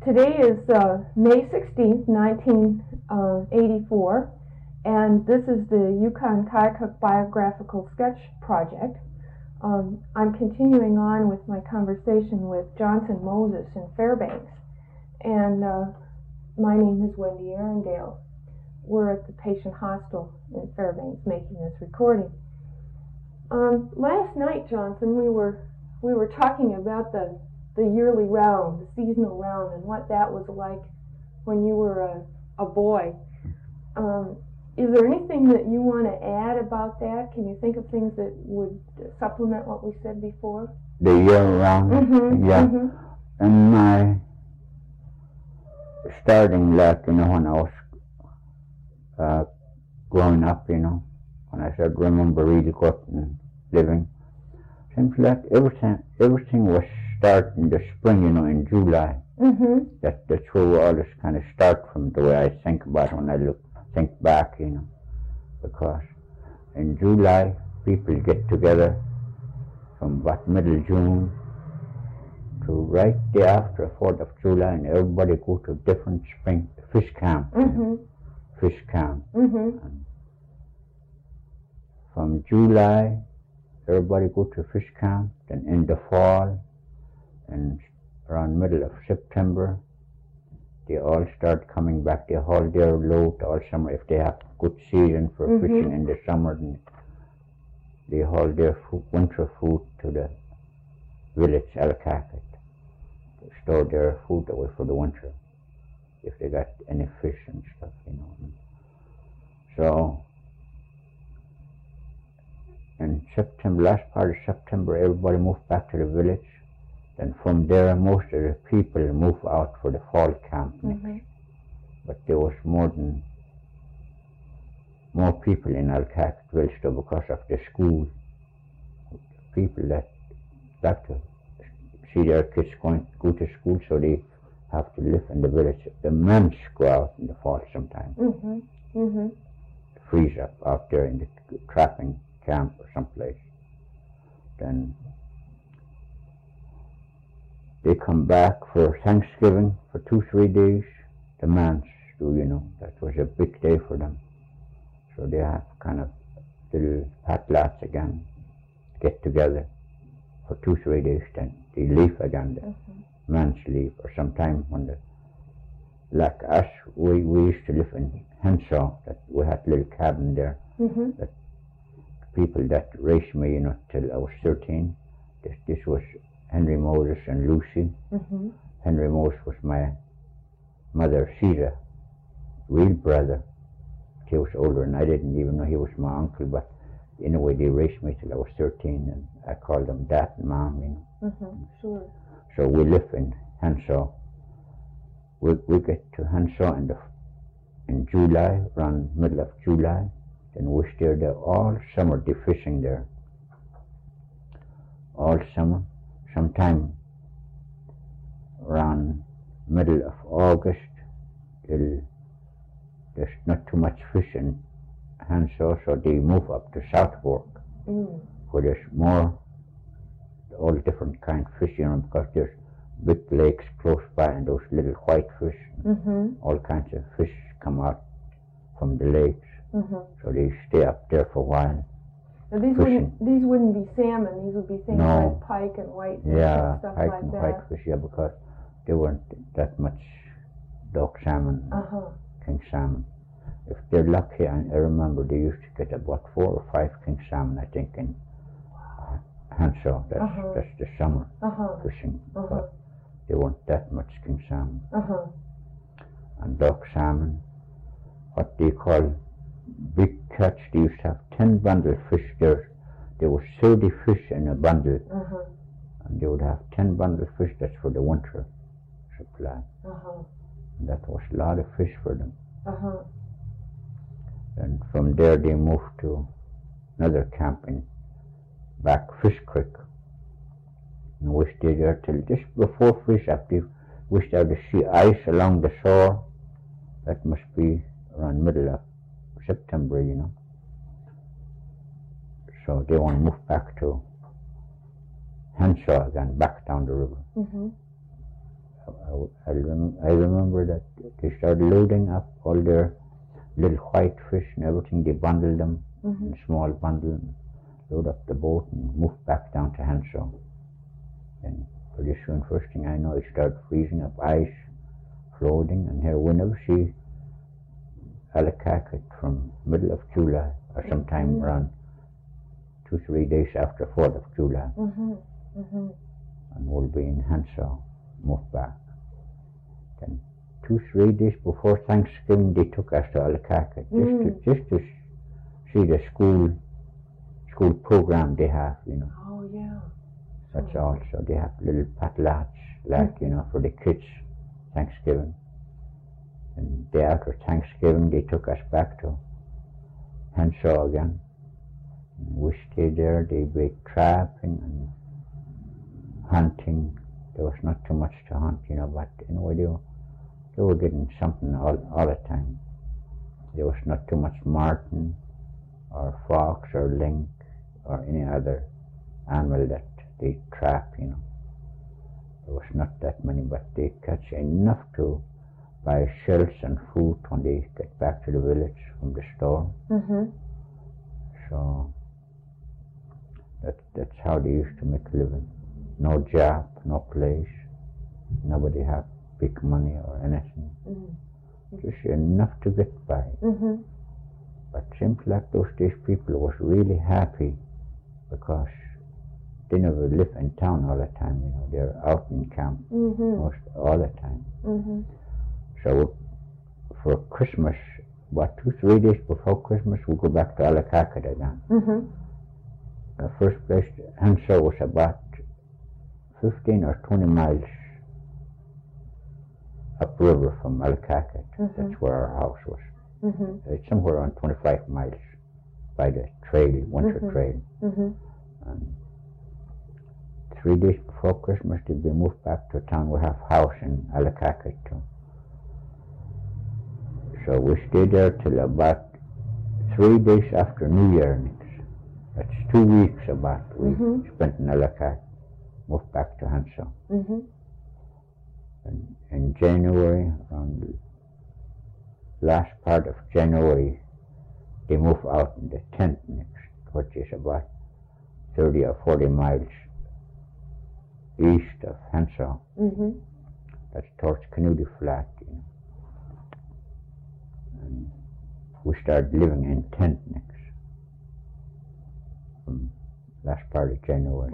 Today is May 16th, 1984, and this is the Yukon-Kayuk Biographical Sketch Project. I'm continuing on with my conversation with Johnson Moses in Fairbanks, and my name is Wendy Arundale. We're at the patient hostel in Fairbanks making this recording. Last night, Johnson, we were talking about the yearly round, the seasonal round, and what that was like when you were a boy. Is there anything that you want to add about that? Can you think of things that would supplement what we said before? The year round? Mm-hmm, yeah. Mm-hmm. And my starting, like, when I was growing up, when I started remember really good and living, seems like everything was start in the spring, in July. Mm-hmm. That's where we always kind of start from, the way I think about it when I think back, because in July people get together from about middle June to right day after 4th of July, and everybody go to different spring fish camp. Mm-hmm. Fish camp. Mm-hmm. And from July everybody go to fish camp, then in the fall and around middle of September they all start coming back. They haul their load all summer. If they have good season for Mm-hmm. fishing in the summer, then they haul their winter food to the village Alcacet to store their food away for the winter if they got any fish and stuff, So in September, last part of September, everybody moved back to the village. Then from there, most of the people moved out for the fall camp next. Mm-hmm. But there was more people in Alcacet village because of the school. People that like to see their kids go to school, so they have to live in the village. The men go out in the fall sometimes. Mm-hmm. Mm-hmm. Freeze up out there in the trapping camp or someplace. Then they come back for Thanksgiving for 2-3 days. The mans do, that was a big day for them. So they have kind of little patlats again, get together for 2-3 days, then they leave again. The mans leave, or sometime when like us, we used to live in Henshaw, that we had a little cabin there. Mm-hmm. That people that raised me, till I was 13. This was Henry Moses and Lucy. Mm-hmm. Henry Moses was my mother, Caesar, real brother. He was older, and I didn't even know he was my uncle, but anyway, they raised me till I was 13, and I called them Dad and Mom, Mm-hmm. Sure. So we live in Henshaw. We get to Henshaw in July, around middle of July. Then we stay there all summer, they fishing there. All summer. Sometime around middle of August, till there's not too much fish in Henshaw, so they move up to South Fork, where there's more, all different kind of fish, because there's big lakes close by, and those little white fish, Mm-hmm. all kinds of fish come out from the lakes. Mm-hmm. So they stay up there for a while. Now these wouldn't be salmon. These would be things No. like pike and whitefish Yeah, and stuff pike like and that. whitefish, because there weren't that much dog salmon, Uh-huh. king salmon. If they're lucky, and I remember they used to get about 4 or 5 king salmon, I think, in Henshaw. That's the summer fishing. But there weren't that much king salmon. And dog salmon, what they call big catch, they used to have 10 bundle fish there. There was 30 fish in a bundle, and they would have 10 bundle fish. That's for the winter supply. And that was a lot of fish for them. And from there they moved to another camp in back Fish Creek, and we stayed there till just before fish up. We started to see ice along the shore. That must be around middle of September, So they want to move back to Henshaw again, back down the river. I remember that they started loading up all their little white fish and everything. They bundled them in small bundles, load up the boat and move back down to Henshaw. And pretty soon, first thing I know, it started freezing up, ice floating, and here we never see Allakaket from middle of July or sometime around 2-3 days after 4th of July. And we'll be in Henshaw, move back. Then 2-3 days before Thanksgiving, they took us to Allakaket just to see the school program they have, Oh, yeah. That's all. So they have little patlats, for the kids, Thanksgiving. And the day after Thanksgiving, they took us back to Henshaw again. And we stayed there. They went trapping and hunting. There was not too much to hunt, but anyway, they were getting something all the time. There was not too much marten or fox or lynx or any other animal that they trap, There was not that many, but they catch enough to buy shells and food when they get back to the village from the store. So that's how they used to make a living. No job, no place, nobody have big money or anything. Just enough to get by. But seems like those days people was really happy because they never live in town all the time, they're out in camp most all the time. So for Christmas, about 2-3 days before Christmas, we go back to Allakaket again. The first place, Henshaw, was about 15 or 20 miles upriver from Allakaket. That's where our house was. It's somewhere around 25 miles by the trail, winter trail. And 3 days before Christmas, did we move back to town. We have a house in Allakaket too. So we stayed there till about 3 days after New Year. That's 2 weeks about we spent in Allakaket, moved back to Henshaw. And in January, around the last part of January, they moved out in the tent next, which is about 30 or 40 miles east of Henshaw. That's towards Canudi Flat. And we started living in tent next from last part of January.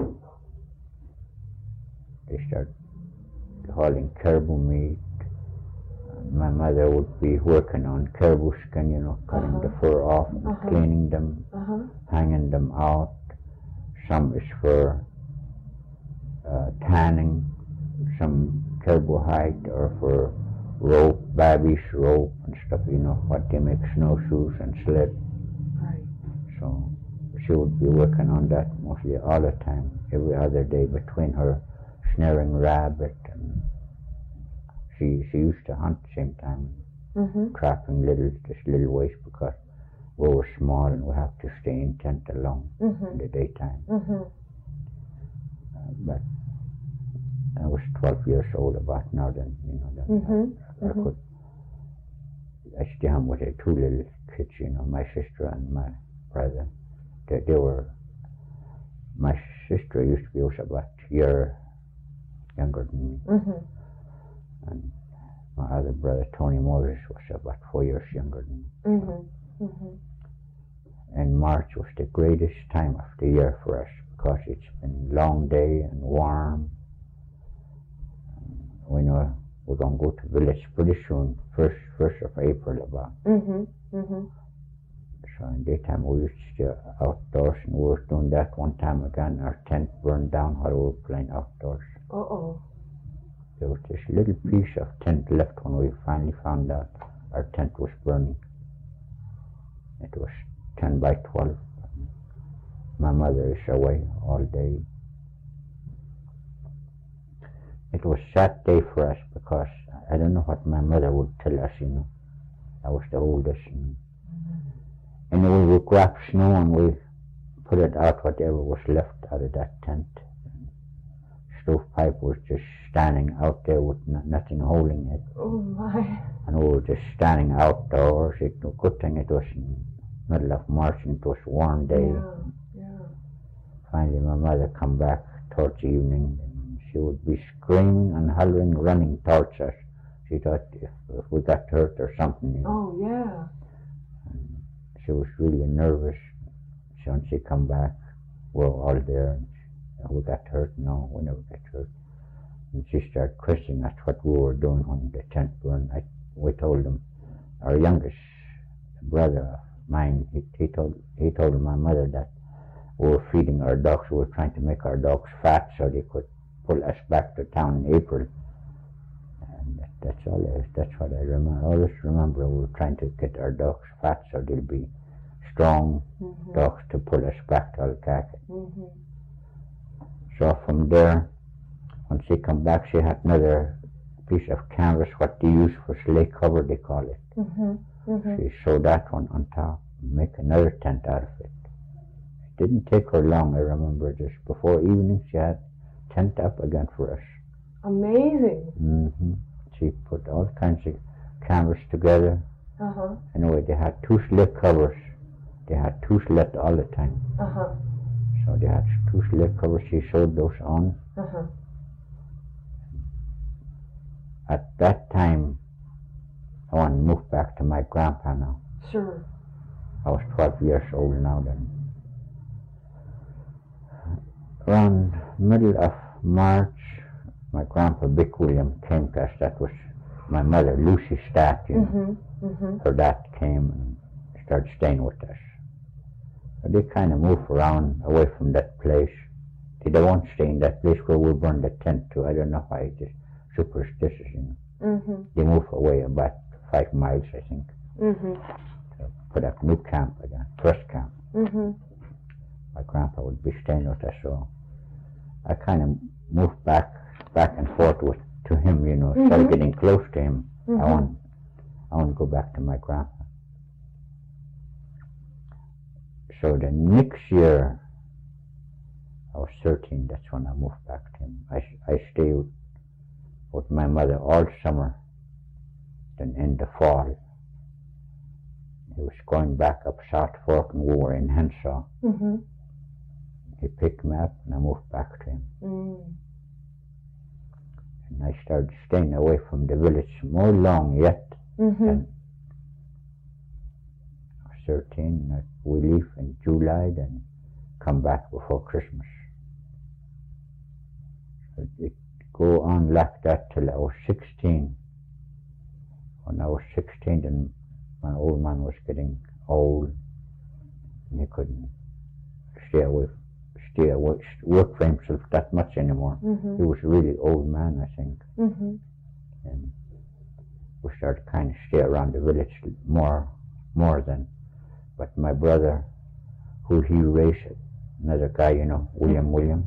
They started hauling caribou meat. My mother would be working on caribou skin, cutting the fur off, cleaning them, hanging them out. Some is for tanning, some caribou hide, or for rope, babies rope and stuff, what they make snowshoes and sled. Right. So she would be working on that mostly all the time, every other day, between her snaring rabbit, and she used to hunt the same time, trapping little ways, because we were small and we have to stay in tent alone in the daytime. But I was 12 years old about now then, I stayed home with the 2 little kids, my sister and my brother. They were, my sister used to be also about a year younger than me. And my other brother, Tony Moses, was about 4 years younger than me. And March was the greatest time of the year for us, because it's been a long day and warm. We know we're going to go to village pretty soon, first of April about. So in daytime we used to stay outdoors, and we were doing that one time again. Our tent burned down while we were playing outdoors. There was this little piece of tent left when we finally found out our tent was burning. It was 10 by 12. My mother is away all day. It was a sad day for us, because I don't know what my mother would tell us, I was the oldest. And we would grab snow and we put it out, whatever was left out of that tent. stovepipe was just standing out there with nothing holding it. Oh my. And we were just standing outdoors. Good thing it was in the middle of March and it was a warm day. Yeah. Finally my mother come back towards the evening and she would be screaming and hollering, running towards us. She thought if we got hurt or something, you know. Oh yeah. And she was really nervous. So when she come back, we're all there. And we got hurt? No, we never got hurt. And she started questioning us what we were doing when the tent burned. We told them, our youngest brother of mine, he told my mother that we were feeding our dogs. We were trying to make our dogs fat so they could pull us back to town in April. And that's all. That's what I remember. I always remember we were trying to get our dogs fat so they'll be strong dogs to pull us back to Alkaka. So from there, when she come back, she had another piece of canvas, what they use for sleigh cover, they call it. She sewed that one on top and make another tent out of it. It didn't take her long, I remember, just before evening she had tent up again for us. Amazing. She put all kinds of canvas together. Anyway, they had two sleigh covers. They had two sleds all the time. So they had two sleigh covers. She sewed those on. At that time, I want to move back to my grandpa now. Sure. I was 12 years old now then. Around middle of March, my grandpa Big William came to us. That was my mother, Lucy's dad, you know. Her dad came and started staying with us. So they kind of moved around away from that place. They don't want to stay in that place where we burned the tent to. I don't know why, just superstitious, you know. They moved away about 5 miles, I think. To put up new camp again, first camp. My grandpa would be staying with us, so I kind of moved back and forth to him, you know, started getting close to him. I want to go back to my grandpa. So the next year, I was 13, that's when I moved back to him. I stayed with my mother all summer. Then in the fall, he was going back up South Fork and we were in Henshaw. He picked me up and I moved back to him. And I started staying away from the village more long yet. Than I was 13, we leave in July, then come back before Christmas. So it go on like that till I was 16. When I was 16, then my old man was getting old and he couldn't work for himself that much anymore. He was a really old man, I think. And we started kind of stay around the village more than. But my brother, who he raised, another guy, you know, William.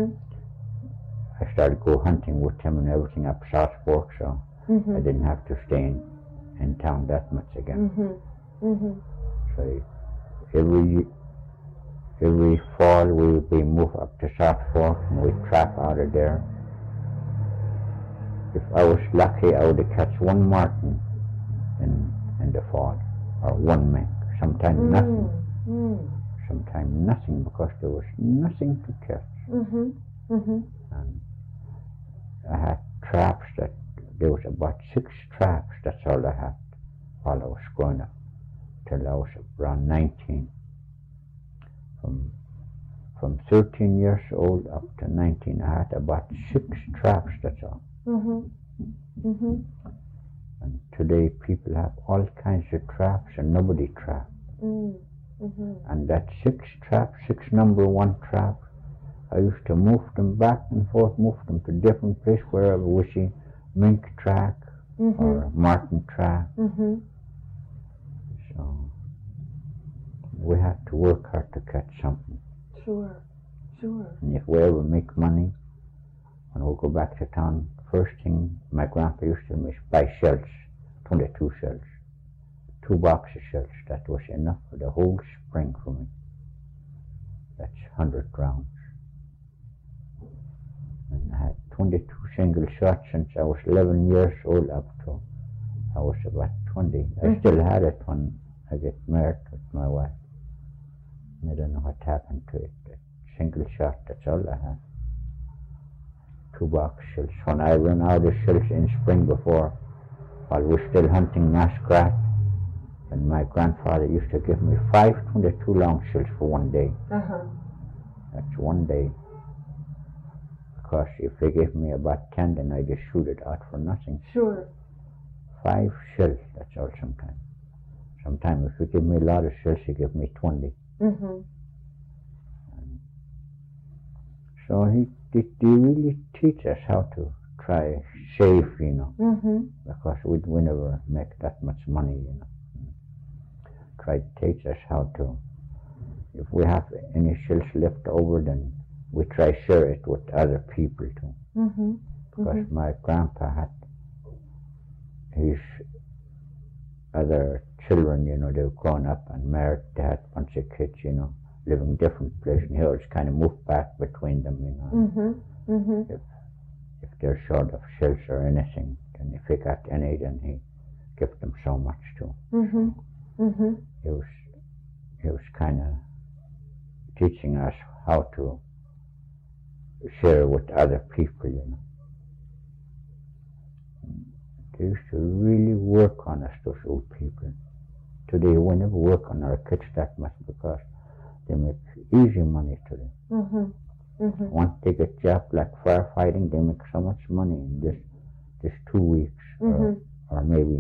I started go hunting with him and everything up South Fork, so I didn't have to stay in town that much again. So every fall we would be moved up to South Fork and we'd trap out of there. If I was lucky, I would catch one marten in the fall, or one mink. Sometimes nothing. Sometimes nothing, because there was nothing to catch. And I had traps there was about 6 traps, that's all I had while I was growing up, till I was around 19. From 13 years old up to 19, I had about 6 traps, that's all. And today people have all kinds of traps and nobody traps. And that 6 traps, 6 number 1 trap, I used to move them back and forth, move them to different places wherever we see mink track or marten track. So we have to work hard to catch something. Sure. And if we ever make money, when we go back to town, first thing my grandpa used to do is buy shells, 22 shells, 2 boxes of shells. That was enough for the whole spring for me. That's 100 rounds. And I had 22 single shots since I was 11 years old up to I was about 20. I still had it when I get married with my wife. And I don't know what happened to it. That single shot, that's all I had. 2 box shells. When I ran out of shells in spring before, while we were still hunting muskrat, and my grandfather used to give me 5 22 long shells for one day. That's one day. Because if they gave me about 10, then I just shoot it out for nothing. Sure. 5 shells, that's all sometimes. Sometimes if you give me a lot of shells, you give me 20. So they really teach us how to try save, because we never make that much money, Try to teach us how to, if we have any shells left over, then we try to share it with other people too. Because my grandpa had his other children, they were grown up and married, they had a bunch of kids, living different places, and he always kind of moved back between them, If they're short of shells or anything, then if he got any, then he gave them so much too. He was kind of teaching us how to share with other people, They used to really work on us, those old people. Today we never work on our kids that much because they make easy money today. Once they get jobs like firefighting, they make so much money in just 2 weeks or maybe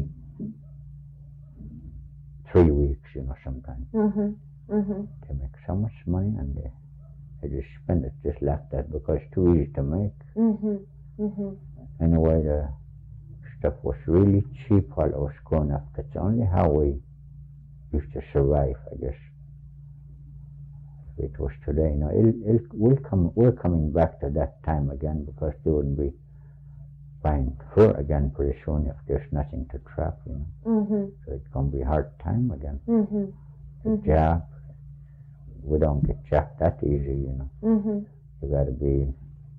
3 weeks, sometimes. They make so much money and they just spend it just like that because it's too easy to make. Anyway, the stuff was really cheap while I was growing up. That's only how we used to survive, I guess. It was today, we're coming back to that time again because they wouldn't be buying fur again pretty soon if there's nothing to trap, So it's going to be a hard time again. The job, we don't get jabbed that easy, You got to be,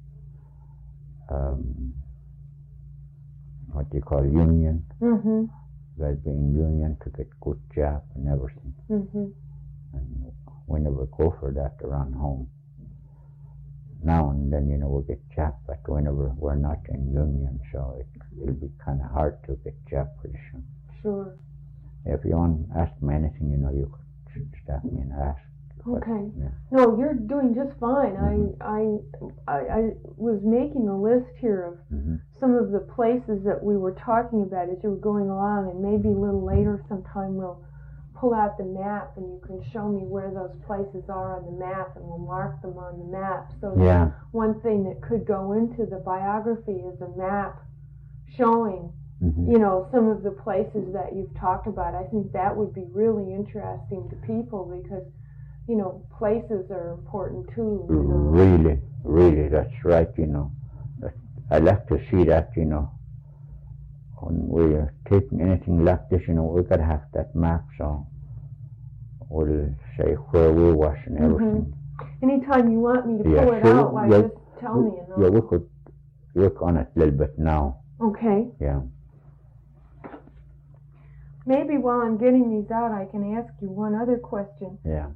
what do you call union? You got to be in union to get good job and everything. And we never go for that around home. Now and then, we get jabbed, but we're not in union, so it'll be kind of hard to get jabbed pretty soon. Sure. If you want to ask me anything, you could stop me and ask. Okay. Yeah. No, you're doing just fine. I was making a list here of some of the places that we were talking about as you were going along, and maybe a little later sometime we'll pull out the map and you can show me where those places are on the map, and we'll mark them on the map. So one thing that could go into the biography is a map showing some of the places that you've talked about. I think that would be really interesting to people because places are important too. Really, really, that's right, I like to see that, when we're taking anything like this, we got to have that map, so we'll say where we was and everything. Anytime you want me to pull it out, why just tell me. Yeah, we could work on it a little bit now. Okay. Yeah. Maybe while I'm getting these out, I can ask you one other question. Yeah.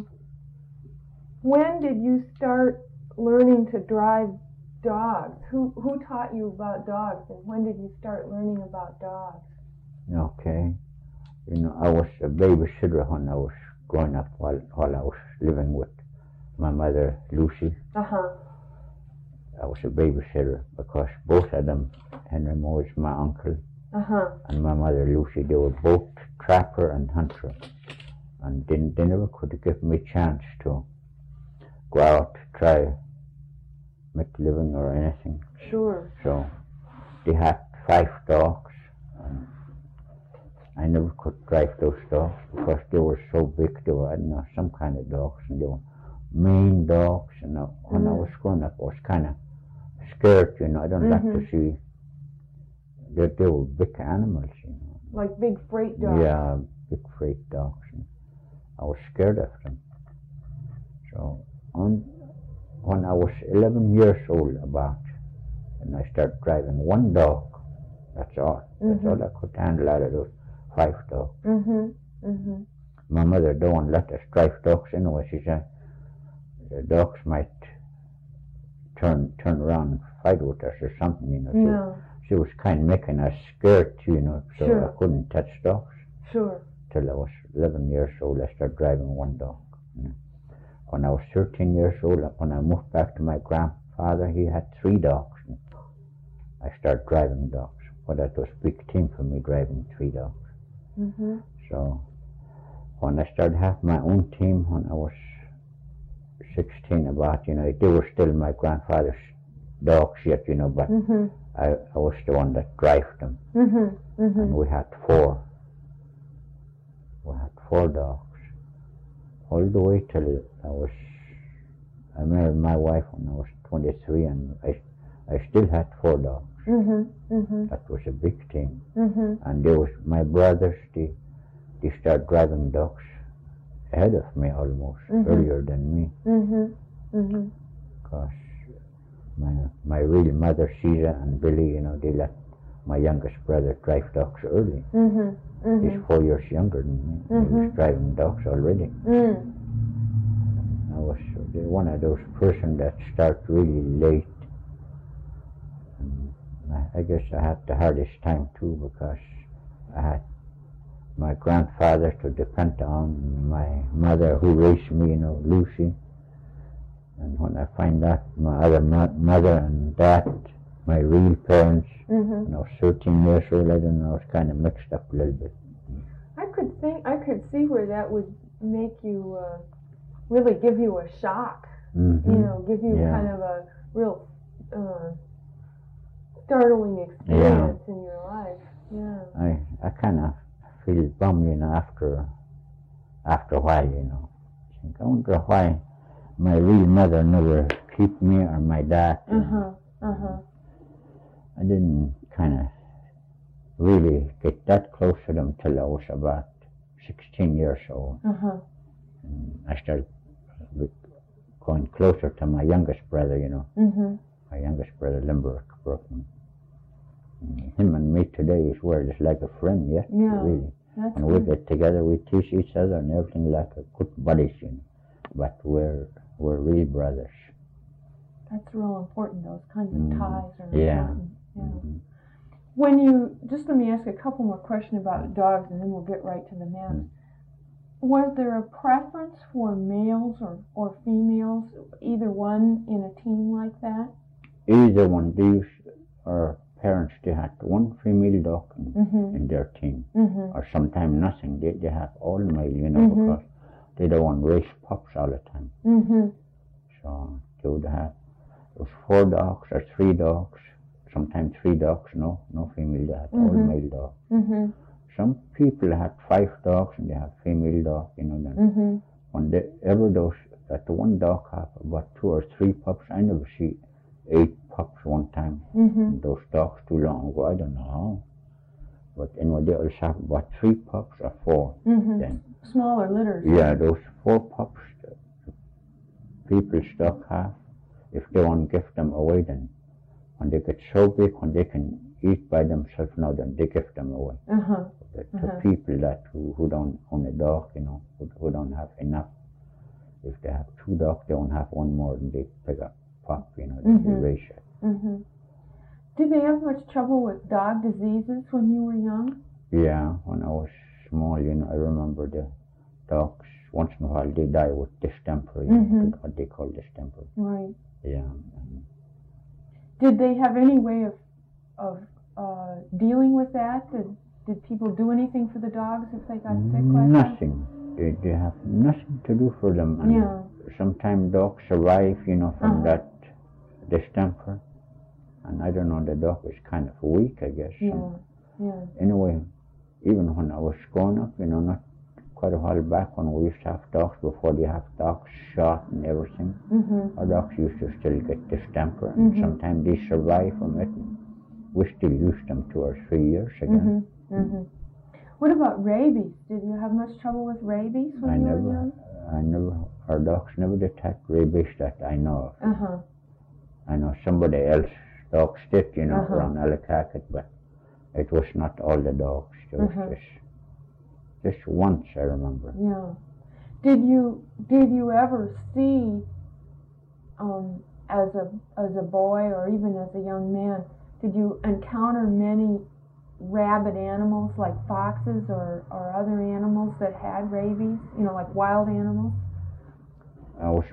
When did you start learning to drive dogs? Who taught you about dogs, and when did you start learning about dogs? Okay. I was a babysitter when I was growing up while I was living with my mother, Lucy. I was a babysitter because both of them, Henry Moore, my uncle, and my mother, Lucy, they were both trapper and hunter. And they never could give me a chance to go out, try make a living or anything. Sure. So they had 5 dogs, and I never could drive those dogs because they were so big. They were, some kind of dogs, and they were mean dogs. And when I was growing up, I was kind of scared, I don't like to see that they were big animals, Like big freight dogs. Yeah, big freight dogs. And I was scared of them. So when I was 11 years old, about and I started driving one dog. That's all. That's all I could handle out of those 5 dogs. My mother don't let us drive dogs anyway. She said the dogs might turn around and fight with us or something, you know. No. She was kind of making us scared, you know, so Sure. I couldn't touch dogs. Sure. Till I was 11 years old, I started driving one dog. When I was 13 years old, when I moved back to my grandfather, he had 3 dogs. I started driving dogs. But that was a big team for me, driving 3 dogs. So when I started having my own team, when I was 16 about, you know, they were still my grandfather's dogs yet, you know, but I was the one that drove them. And we had 4. We had 4 dogs. All the way till I married my wife when I was 23, and I still had 4 dogs. That was a big team. And there was my brothers, they started driving dogs ahead of me almost, earlier than me. Because my real mother, Caesar and Billy, you know, they let my youngest brother drive dogs early. He's 4 years younger than me. He was driving dogs already. I was one of those persons that start really late. And I guess I had the hardest time too, because I had my grandfather to depend on, my mother who raised me, you know, Lucy. And when I find out my other mother and dad, my real parents, when I was 13 years old, I don't know, I was kind of mixed up a little bit. I could see where that would make you really give you a shock. You know, give you kind of a real startling experience in your life. Yeah. I kind of feel bummed, you know, after a while, you know. I wonder why my real mother never kept me, or my dad. I didn't kind of really get that close to them till I was about 16 years old. And I started going closer to my youngest brother, you know. My youngest brother, Limerick Brookman. Him and me today is just like a friend, really. When we get together, we teach each other and everything like a good buddies, you know. But we're real brothers. That's real important. Those kinds of ties are important. Just let me ask a couple more questions about dogs, and then we'll get right to the maps. Was there a preference for males or females, either one in a team like that? Either one. Our parents, they had one female dog in their team, or sometimes nothing. They have all male, you know, because they don't want to raise pups all the time. So they would have those 4 dogs or 3 dogs, sometimes 3 dogs, no female, they had all male dogs. Some people had 5 dogs and they have female dog, you know. Then when that one dog have about 2 or 3 pups, I never see 8 pups one time. Those dogs too long ago, I don't know how. But anyway, they also have about 3 pups or 4. Then smaller litters. Yeah, those 4 pups people stock have, if they want to give them away, then when they get so big, when they can eat by themselves now, then they give them away. To people who don't own a dog, you know, who don't have enough. If they have 2 dogs, they won't have one more, and they pick up pup, you know, then they raise it. Did they have much trouble with dog diseases when you were young? Yeah, when I was small, you know, I remember the dogs, once in a while, they die with distemper, you know, what they call distemper. Right. Yeah. Did they have any way of dealing with that? Did people do anything for the dogs if they got sick like that? Nothing. They have nothing to do for them. And sometimes dogs survive, you know, from that distemper. And I don't know, the dog is kind of weak, I guess. Anyway, even when I was growing up, you know, not quite a while back, when we used to have dogs, before they have dogs shot and everything, our dogs used to still get distemper, and sometimes they survive from it. We still use them 2 or 3 years again. What about rabies? Did you have much trouble with rabies when you were young? Our dogs never detect rabies that I know of. I know somebody else's dogs did, around Ellicott, but it was not all the dogs. It was just once, I remember. Yeah. Did you ever see, as a boy or even as a young man, did you encounter many rabid animals like foxes or other animals that had rabies? Like wild animals? I was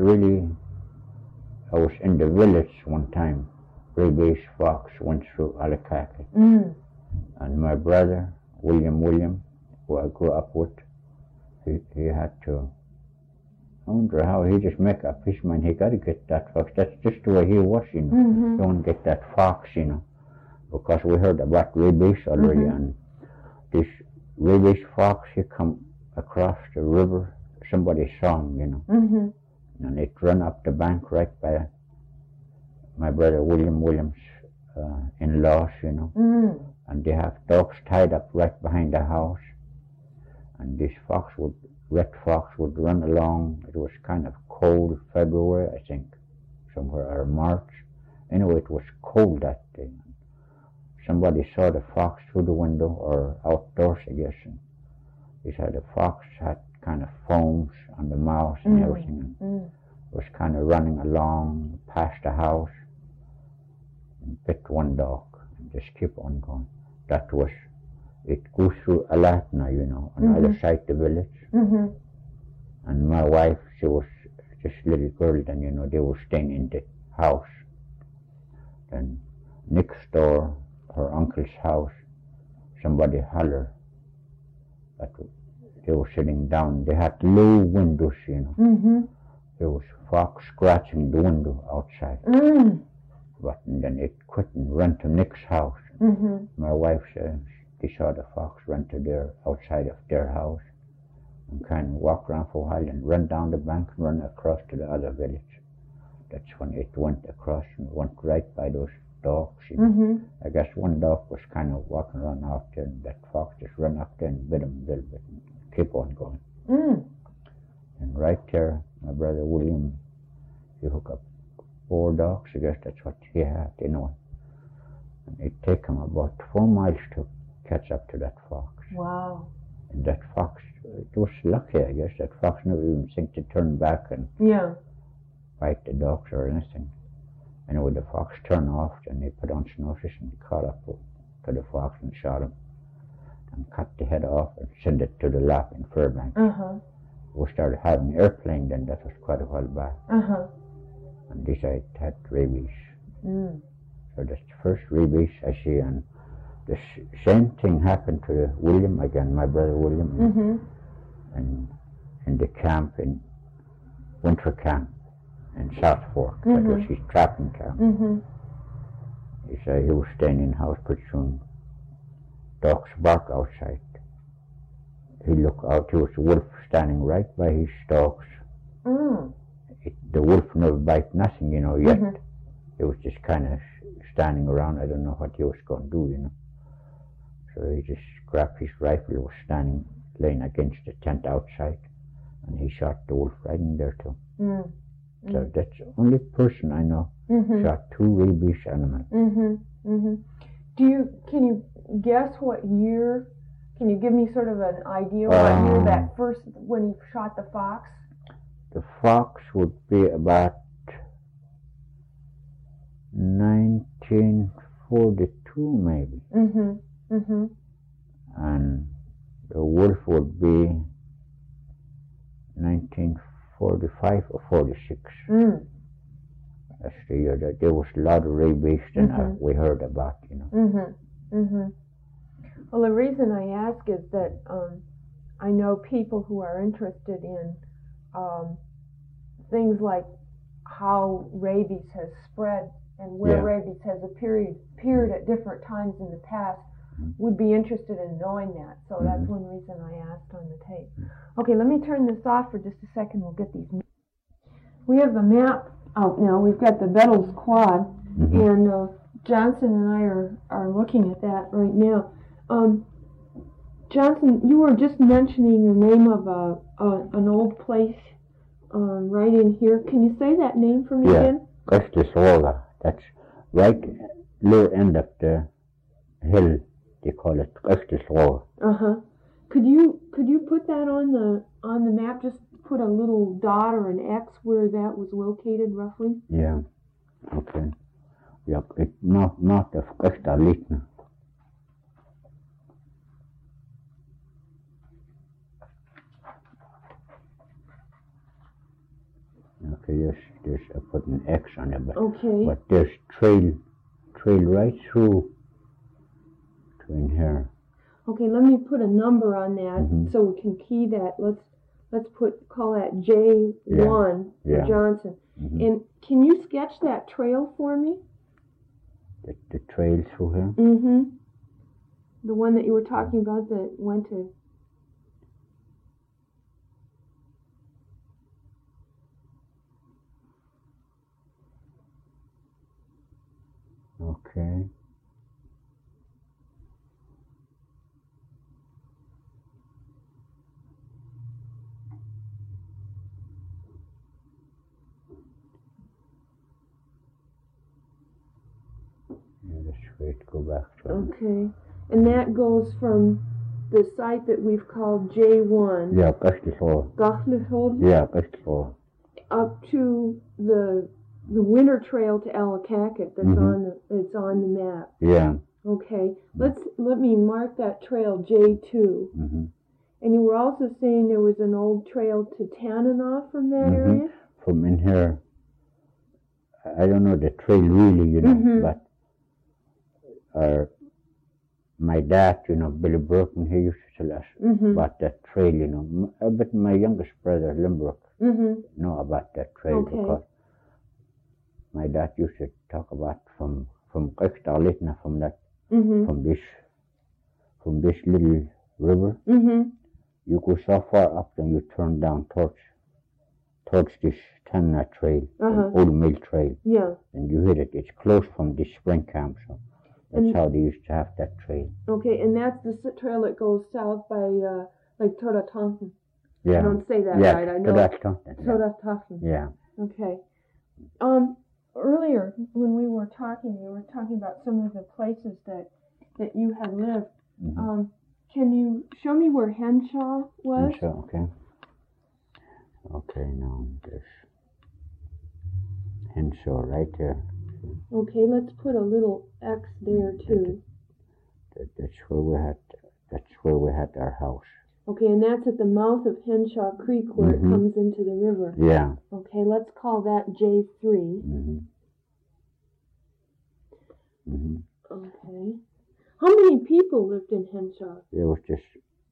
in the village one time. Rabies fox went through Ellicott. And my brother, William, who I grew up with, he had to, I wonder how he just make up his mind, he got to get that fox. That's just the way he was, Don't get that fox, because we heard about rabies already, and this rabies fox, he come across the river, somebody saw him, and it run up the bank right by my brother William's in-laws, and they have dogs tied up right behind the house, and this red fox would run along. It was kind of cold, February, I think, somewhere, or March. Anyway, it was cold that day. Somebody saw the fox through the window, or outdoors, I guess, and he said the fox had kind of foams on the mouth and everything, and was kind of running along past the house and bit one dog and just keep on going. That was, it goes through Alatna, on the other side of the village. And my wife, she was just a little girl then, they were staying in the house. Then next door, her uncle's house, somebody hollered that they were sitting down. They had low windows, There was fox scratching the window outside. But then it quit and ran to Nick's house. My wife said she saw the fox run to outside of their house and kind of walk around for a while and run down the bank and run across to the other village. That's when it went across and went right by those dogs. I guess one dog was kind of walking around out there, and that fox just ran up there and bit him a little bit and kept on going. And right there, my brother William, he hooked up 4 dogs. I guess that's what he had, And it take him about 4 miles to catch up to that fox. Wow. And that fox, it was lucky, I guess. That fox never even think to turn back and fight the dogs or anything. Anyway, the fox turned off, and they put on snowshoes and caught up to the fox and shot him and cut the head off and sent it to the lab in Fairbanks. We started having airplane then. That was quite a while back. And this I had rabies. So that's the first rabies I see, and the same thing happened to William again, my brother William, and in the camp, in winter camp in South Fork. That was his trapping camp. He said he was staying in the house pretty soon. Dogs bark outside. He looked out, there was a wolf standing right by his dogs. The wolf never bite nothing, yet. It was just kind of standing around. I don't know what he was going to do, So he just grabbed his rifle, was laying against the tent outside, and he shot the wolf right in there too. So that's the only person I know shot 2 rabies animals. Can you guess what year? Can you give me sort of an idea what year that first, when he shot the fox? The fox would be about 1942 maybe. And the wolf would be 1945 or 46. That's the year that there was a lot of rabies that we heard about, Well, the reason I ask is that I know people who are interested in things like how rabies has spread and where rabies has appeared at different times in the past would be interested in knowing that. So that's one reason I asked on the tape. Okay, let me turn this off for just a second. We'll get these. We have the map out now. We've got the Bettles Quad, and Johnson and I are looking at that right now. Johnson, you were just mentioning the name of an old place right in here. Can you say that name for me again? Gustavola. That's right lower end of the hill. They call it Echtelrohr. Could you put that on the map? Just put a little dot or an X where that was located roughly. Yeah. Okay. Yeah. It's north of Echterlitna. Okay. There's I put an X on it, but there's trail right through in here. Okay, let me put a number on that so we can key that. Let's call that J1 for Johnson. And can you sketch that trail for me? The trail through here? The one that you were talking about that went to... Okay. Let's wait, go back to it. Okay. And that goes from the site that we've called J1. Yeah, Echtelrohr. Yeah, Echtelrohr. Up to the winter trail to Allakaket that's on the map. Yeah. Okay. Let me mark that trail J2. And you were also saying there was an old trail to Tanana from that area? From in here. I don't know the trail really, but my dad, Billy Burton, he used to tell us about that trail, but my youngest brother, Limbrook, know about that trail because my dad used to talk about from Echterlitna, from this little river. You go so far up, then you turn down towards this Tanana trail, Old Mill Trail. Yeah. And you hit it. It's close from the spring camp, so that's how they used to have that trail. Okay, and that's the trail that goes south by like Todatofn. Yeah. I don't say that right. I know. Todatofn. Yeah. Okay. Earlier when we were talking about some of the places that you had lived. Can you show me where Henshaw was? Henshaw, okay. Okay, now there's Henshaw right there. Okay, let's put a little X there too. That's where we had our house. Okay, and that's at the mouth of Henshaw Creek where it comes into the river. Yeah. Okay, let's call that J3. Okay. How many people lived in Henshaw? There was just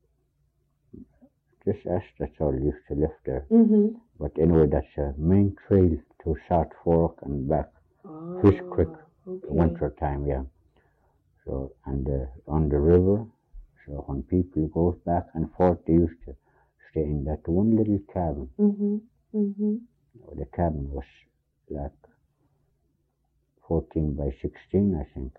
us, that's all used to live there. But anyway, that's a main trail to South Fork and back. Fish Creek, winter time, yeah. So, and on the river, so when people goes back and forth, they used to stay in that one little cabin. The cabin was like 14 by 16, I think.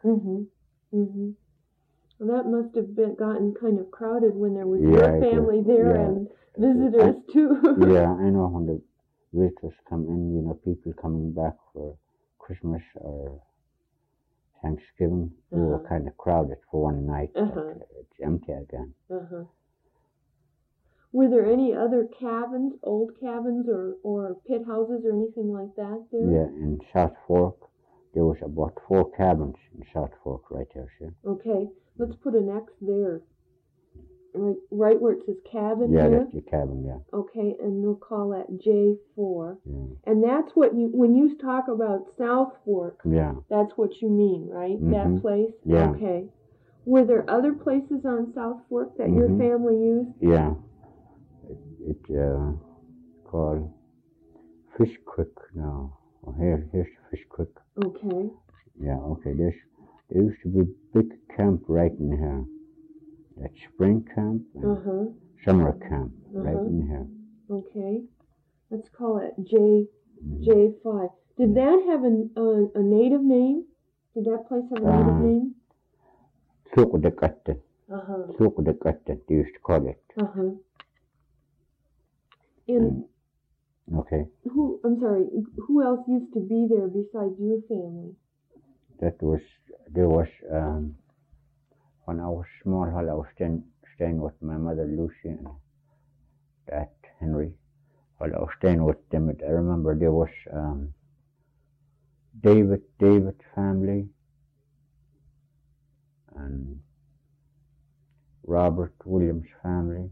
Well, that must have gotten kind of crowded when there was your family there and visitors too. Yeah, I know when the visitors come in, people coming back for Christmas or Thanksgiving, we were kind of crowded for one night. It's empty again. Were there any other cabins, old cabins or pit houses or anything like that there? Yeah, in South Fork, there was about 4 cabins in South Fork right there, see? Okay, let's put an X there. Right where it says cabin here? Yeah, that's your cabin, yeah. Okay, and we'll call that J4. Yeah. And that's what when you talk about South Fork, that's what you mean, right? That place? Yeah. Okay. Were there other places on South Fork that your family used? Yeah. It's called Fish Creek now. Oh, here's Fish Creek. Okay. Yeah, okay. There used to be a big camp right in here. That spring camp and summer camp right in here. Okay. Let's call it J5. Did that have a native name? Did that place have a native name? Suqdaqatten. Suqdaqatten, they used to call it. And okay. Who else used to be there besides your family? there was when I was small, while I was staying with my mother Lucy and Dad Henry. While I was staying with them, I remember there was David family and Robert Williams family,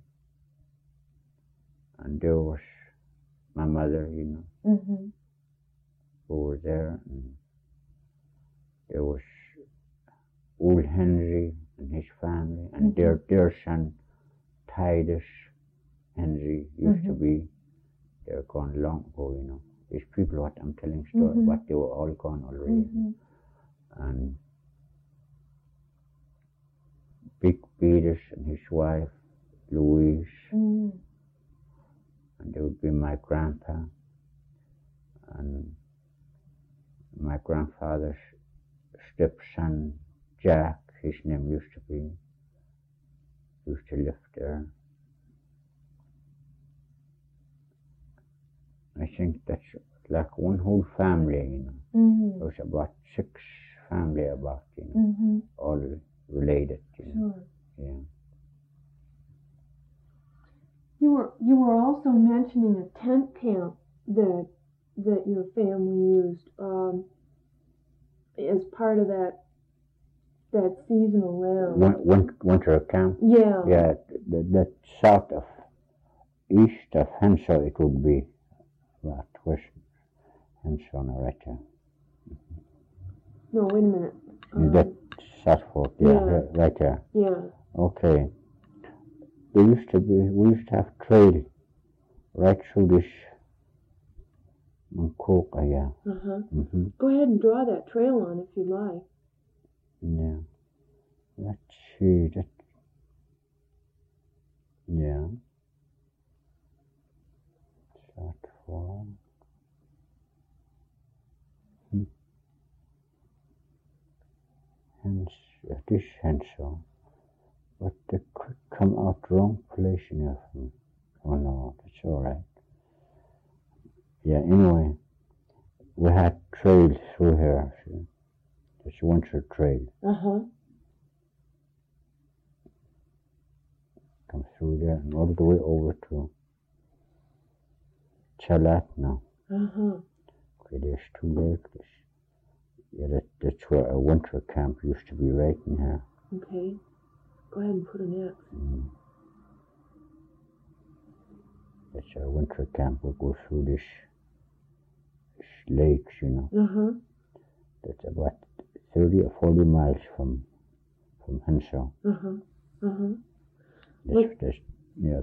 and there was my mother, who were there, and there was old Henry and his family, and their son Titus Henry used to be. They're gone long ago, These people what I'm telling story, but they were all gone already. And Big Peters and his wife Louise, and there would be my grandpa and my grandfather's stepson Jack. His name used to live there. I think that's like one whole family, There was about 6 family about, all related, Sure. Yeah. You were also mentioning a tent camp that your family used as part of that seasonal round. Winter camp. Yeah. Yeah, that east of Henshaw it would be. About west Henshaw right there. No, wait a minute. That Southfork, right there. Yeah. Okay. We used to have trail right through this Mancoka, yeah. Go ahead and draw that trail on if you like. Yeah. Let's see that. Yeah. Southfork. This Henshaw. But they could come out wrong place enough. Oh no, that's all right. Yeah, anyway, we had trails through here. See? This winter trail. Come through there and all the way over to Chalat now. Okay, there's 2 lakes. Yeah, that's where a winter camp used to be right in here. Okay. Go ahead and put an X. That's our winter camp. We'll go through this lakes, That's about 30 or 40 miles from Henshaw. Yeah.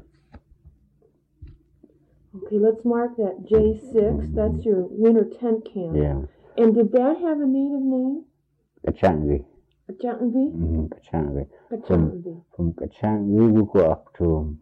Okay, let's mark that J6. That's your winter tent camp. Yeah. And did that have a native name? Kachanvi. Kachanvi? Kachanvi. From Kachanvi we go up to,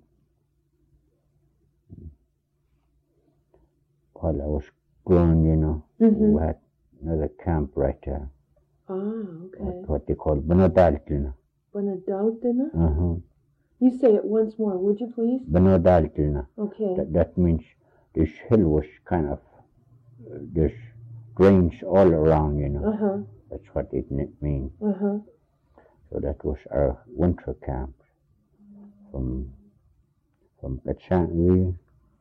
while I was growing, we had another camp right there. Okay. What they call Banodaltina. Banodaltina? You say it once more, would you please? Banodaltina. Okay. That means this hill was kind of, there's drains all around, That's what it means. So that was our winter camp from Kachanvi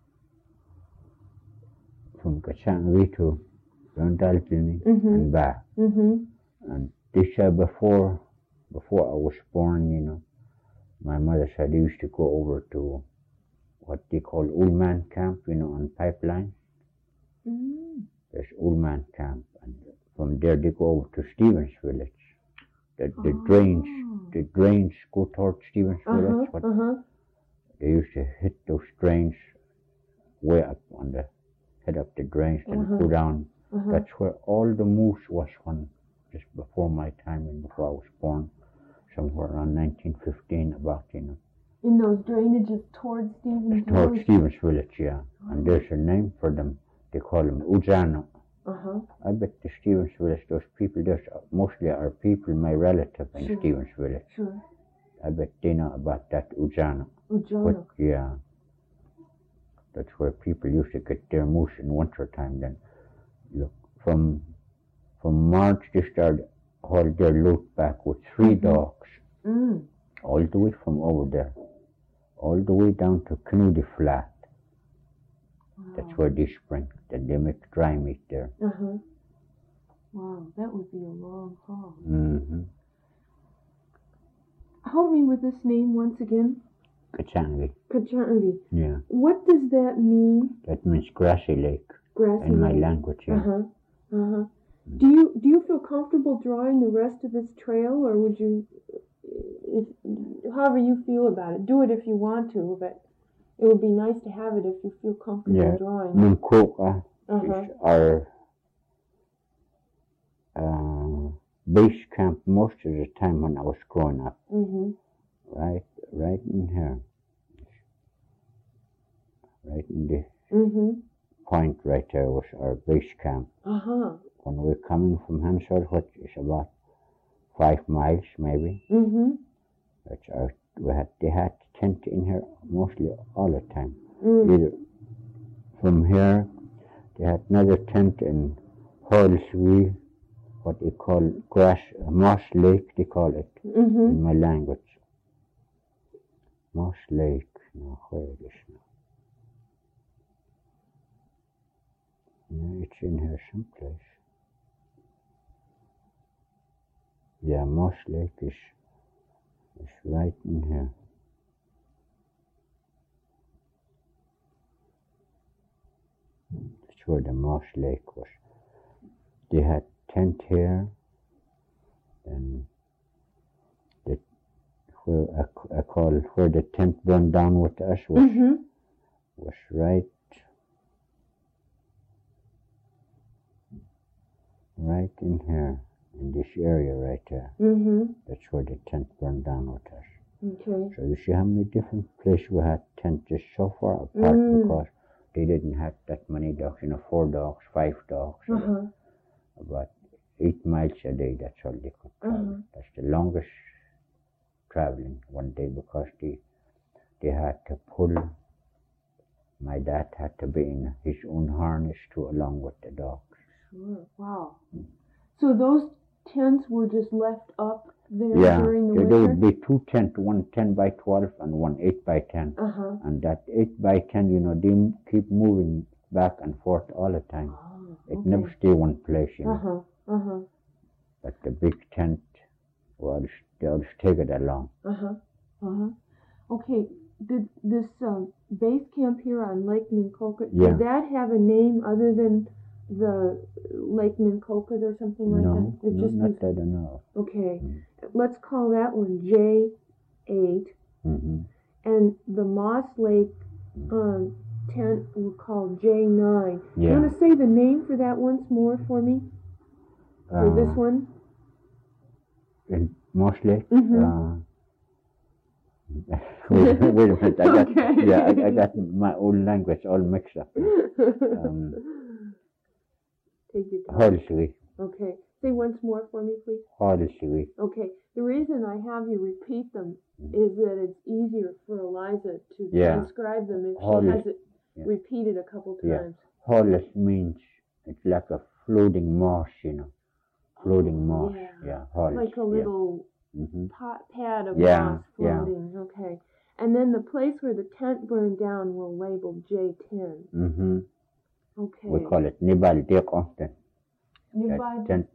to Banodaltina and back. And this year before I was born, my mother said they used to go over to what they call Old Man Camp, on Pipeline. There's Old Man Camp, and from there they go over to Stevens Village. The drains go towards Stevens Village. They used to hit those drains way up on the head of the drains and go down. That's where all the moose was when, just before my time and before I was born, somewhere around 1915 about, In those drainages towards Stevens Village? Towards Stevens Village, yeah. And there's a name for them. They call them Ujano. I bet the Stevens Village, those people, there's mostly are people, my relative in Stevens Village. Sure. I bet they know about that Ujano. Ujano. Yeah. That's where people used to get their moose in winter time then. Look, from March they started hauled their loot back with 3 dogs, Mm. all the way from over there, all the way down to Canody Flat. Wow. That's where they spring. Then they make dry meat there. Uh-huh. Wow, that would be a long haul. Mm-hmm. Help me with this name once again. Kachangi. Kachangi. Yeah. What does that mean? That means grassy lake Grassy in my lake. language. Yeah. Uh-huh. Uh-huh. Do you feel comfortable drawing the rest of this trail, or would you, however you feel about it, do it if you want to, but it would be nice to have it if you feel comfortable drawing. Munkoka Uh-huh. is our base camp most of the time when I was growing up. Mm-hmm. Right in here. Right in this point right there was our base camp. Uh-huh. When we're coming from Hansard, which is about 5 miles maybe. Mm-hmm. That's our, they had tent in here mostly all the time. Mm. Either from here, they had another tent in Hallsville, what they call Moss Lake, they call it in my language. Moss Lake, no, where it is now? Yeah, it's in here someplace. Yeah, Moss Lake is right in here. That's where the Moss Lake was. They had tent here, and where the tent burned down with us was right in here, in this area right there. That's where the tent burned down with us. Okay. So you see how many different places we had tents just so far apart because they didn't have that many dogs, 4 dogs, 5 dogs. About 8 miles a day, that's all they could travel. That's the longest traveling one day because they had to pull. My dad had to be in his own harness too, along with the dogs. Sure. Wow. So those tents were just left up there during the winter? winter? There would be 2 tents, one 10 by 12 and one 8 by 10. And that 8 by 10, they keep moving back and forth all the time. It never stay one place, But the big tent, well, they'll just take it along. Okay, did this base camp here on Lake Minkoka, did that have a name other than the Lake Minkoka or something like that? It just not that I know. Okay, let's call that one J8, and the Moss Lake tent we'll call J9. You want to say the name for that once more for me? For this one? In Moss Lake? Wait a minute, I got my own language all mixed up. Take your time. Hallsville. Okay. Say once more for me, please. Hallsville. Okay. The reason I have you repeat them is that it's easier for Eliza to transcribe them if she has it repeated a couple times. Hollis means it's like a floating moss, Floating moss. Hollis. Like a little pad of moss floating. Okay. And then the place where the tent burned down we'll label J10. Okay. We call it Nibaldiqoften. Nibaldiqoften.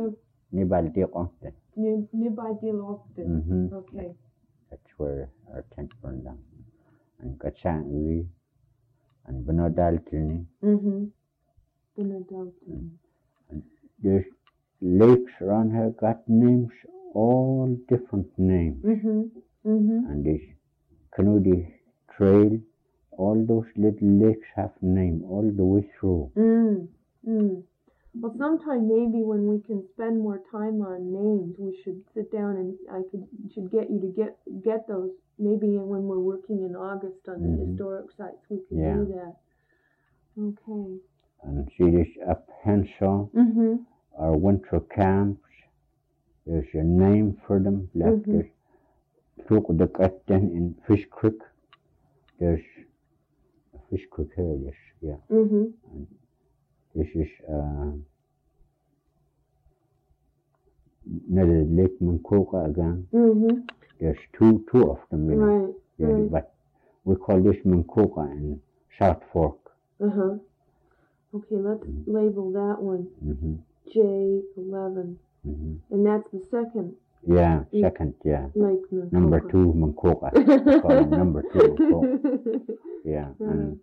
Nibaldiqoften. Okay. That's where our tent burned down. And Kachangi and Benodaltini. Benodaltini. And there's lakes around here got names, all different names. And this Canody Trail, all those little lakes have name all the way through. Well, sometime maybe when we can spend more time on names, we should sit down and should get you to get those. Maybe when we're working in August on the historic sites, we can do that. Okay. And see this up Henshaw, our winter camps. There's a name for them. Like there's Tukudakatten in Fish Creek. There's Fish Creek here, And this is near Lake Muncoka again. Mm-hmm. There's two of them, you know. Right. Yeah, Right. but we call this Muncoka and South Fork. Uh-huh. Okay, let's label that one Mm-hmm. J11. Mm-hmm. And that's the second Yeah, second, yeah. Lake Muncoka. Number 2, Muncoka. We call it number 2, Muncoka. Yeah. And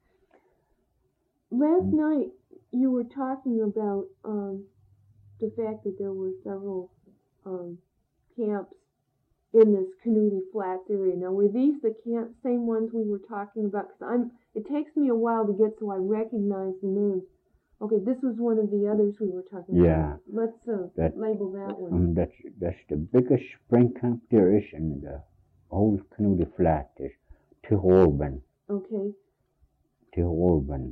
last night you were talking about the fact that there were several camps in this Canooty Flats area. Now, were these the same ones we were talking about? Because it takes me a while to get so I recognize the names. Okay, this was one of the others we were talking yeah. about. Let's label that one. That's the biggest spring camp there is in the whole Canooty Flat. Is Tihourban. Okay. Tihourban.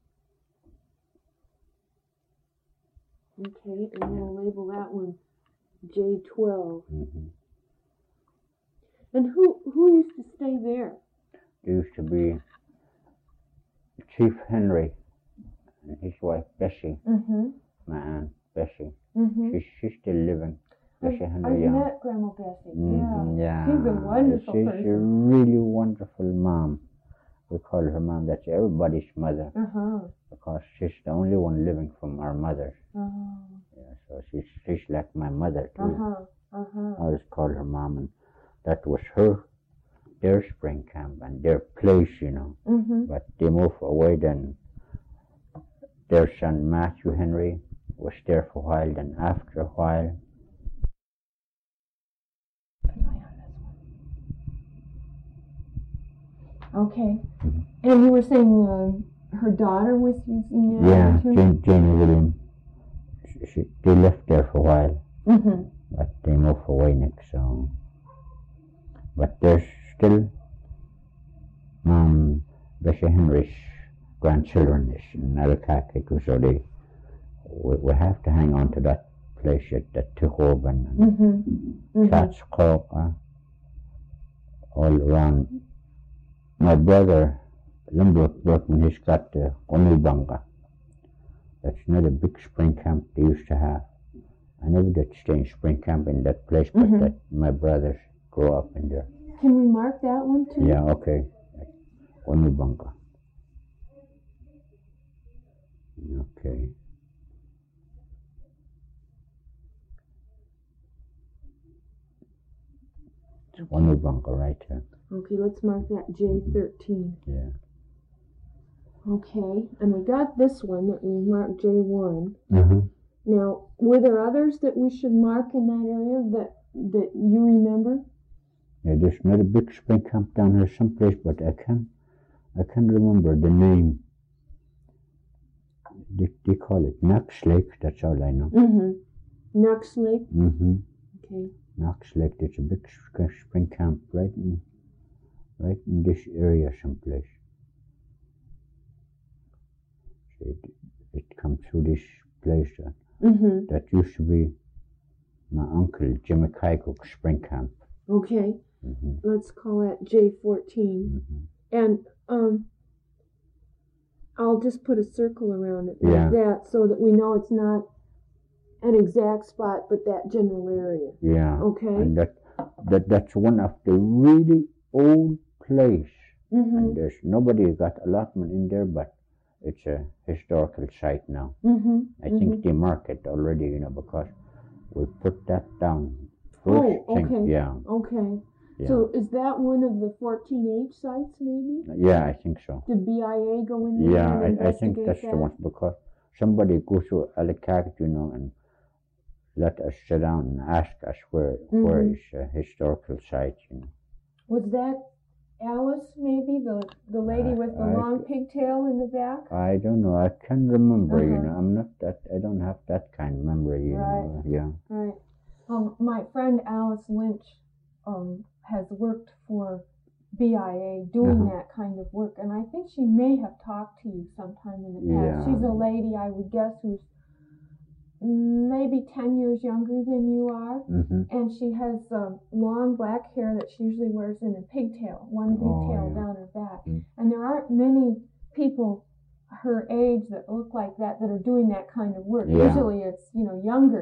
Okay, and we'll label that one J12. Mm-hmm. And who used to stay there? There used to be Chief Henry and his wife Bessie, Mm-hmm. my aunt Bessie. Mm-hmm. She's still living. Bessie I've Henry Young. met Grandma Bessie. Mm-hmm. Yeah. She's a wonderful She's person. a really wonderful mom. We call her mom. That's everybody's mother Uh-huh. because she's the only one living from our mothers. Uh-huh. Yeah, so she's like my mother too. Uh-huh. Uh-huh. I always call her mom, and that was their spring camp and their place, you know. Mm-hmm. But they moved away. Then their son Matthew Henry was there for a while. Then after a while, Okay. And you were saying her daughter was using that yeah, too? Janie William. They left there for a while, Mm-hmm. but they moved away next. So, but there's still Bessie Henry's grandchildren is in Alakaki, so we have to hang on to that place at that Tihourban and Mm-hmm. Plattsburgh, all around. My brother, Limbrook Berkman, he's got the Onubanga. That's another big spring camp they used to have. I never did stay in spring camp in that place, but Mhm. that my brothers grew up in there. Can we mark that one too? Yeah, okay. Onubanga. Okay. Onubanga right here. Okay, let's mark that J13. Yeah. Okay, and we got this one that we marked J1. Mm-hmm. Now, were there others that we should mark in that area that you remember? Yeah, there's another big spring camp down here someplace, but I can't remember the name. They call it Knox Lake, that's all I know. Mm-hmm. Knox Lake? Mm-hmm. Okay. Knox Lake, there's a big spring camp right in this area someplace. So it comes through this place Mm-hmm. that used to be my uncle Jimmy Kycock's spring camp. Okay. Mm-hmm. Let's call that J14. Mm-hmm. And I'll just put a circle around it like Yeah. that so that we know it's not an exact spot, but that general area. Yeah. Okay. And that's one of the really old place. Mm-hmm. And there's nobody got allotment in there, but it's a historical site now. Mm-hmm. I think they mark it already, because we put that down. Oh, First thing, okay. yeah. Okay. Yeah. So is that one of the 14H sites maybe? Yeah, I think so. Did BIA go in there Yeah, and I think investigate that's that? the one, because somebody goes to Alikak, and let us sit down and ask us where is a historical site, Was that Alice maybe, the lady with the long pigtail in the back? I don't know. I can't remember, Uh-huh. I'm not that, I don't have that kind of memory, Right. Yeah. Right. My friend Alice Lynch has worked for BIA doing Uh-huh. that kind of work, and I think she may have talked to you sometime in the past. Yeah. She's a lady, I would guess, who's maybe 10 years younger than you are, Mm-hmm. and she has long black hair that she usually wears in a pigtail, one pigtail yeah. down her back. Mm. And there aren't many people her age that look like that are doing that kind of work. Yeah. Usually it's, younger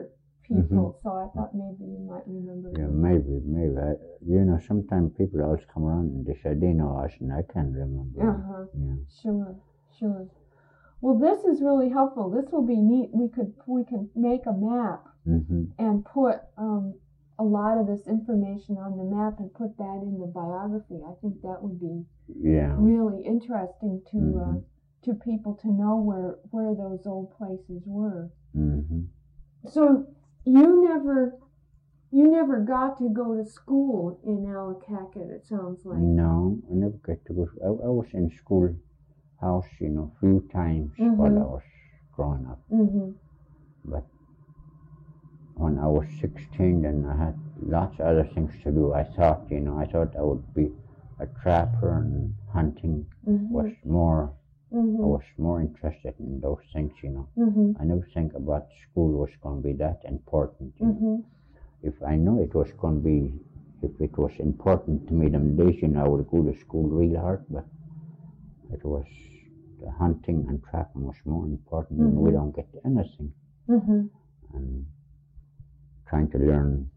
people, so I thought maybe you might remember. Yeah, maybe. Sometimes people always come around and they say they know us, and I can't remember. Yeah. Sure. Well, this is really helpful. This will be neat. We can make a map and put a lot of this information on the map and put that in the biography. I think that would be really interesting to people to know where those old places were. So you never got to go to school in Allakaket, it sounds like. No, I never got to go. I was in school house, a few times while I was growing up. But when I was 16, then I had lots of other things to do. I thought I would be a trapper, and hunting was more. I was more interested in those things, I never think about school was going to be that important. If I know it was going to be, if it was important to me them days, I would go to school real hard, but it was the hunting and trapping was more important, and we don't get anything. And trying to learn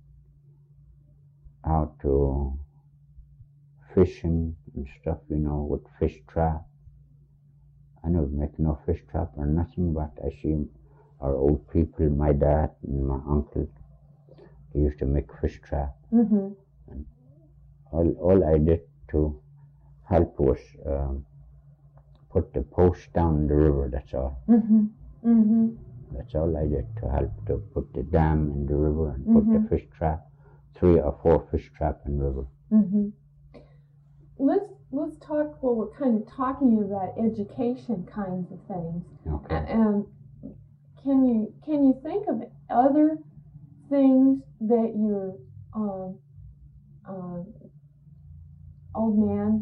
how to fishing and stuff, with fish trap. I never make no fish trap or nothing, but I see our old people, my dad and my uncle, they used to make fish trap. And all I did to help was put the post down the river, that's all. That's all I did to help, to put the dam in the river and put the fish trap, 3 or 4 fish trap in the river. Let's talk, well, we're kind of talking about education kinds of things. Okay. Can you think of other things that your old man,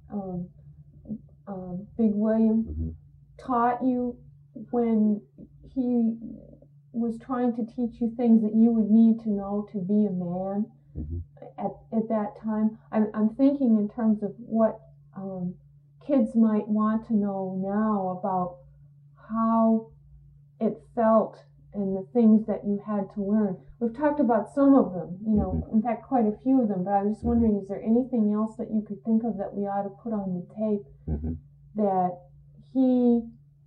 Big William, taught you when he was trying to teach you things that you would need to know to be a man at that time? I'm thinking in terms of what kids might want to know now about how it felt and the things that you had to learn. We've talked about some of them, in fact, quite a few of them, but I was just wondering, is there anything else that you could think of that we ought to put on the tape that he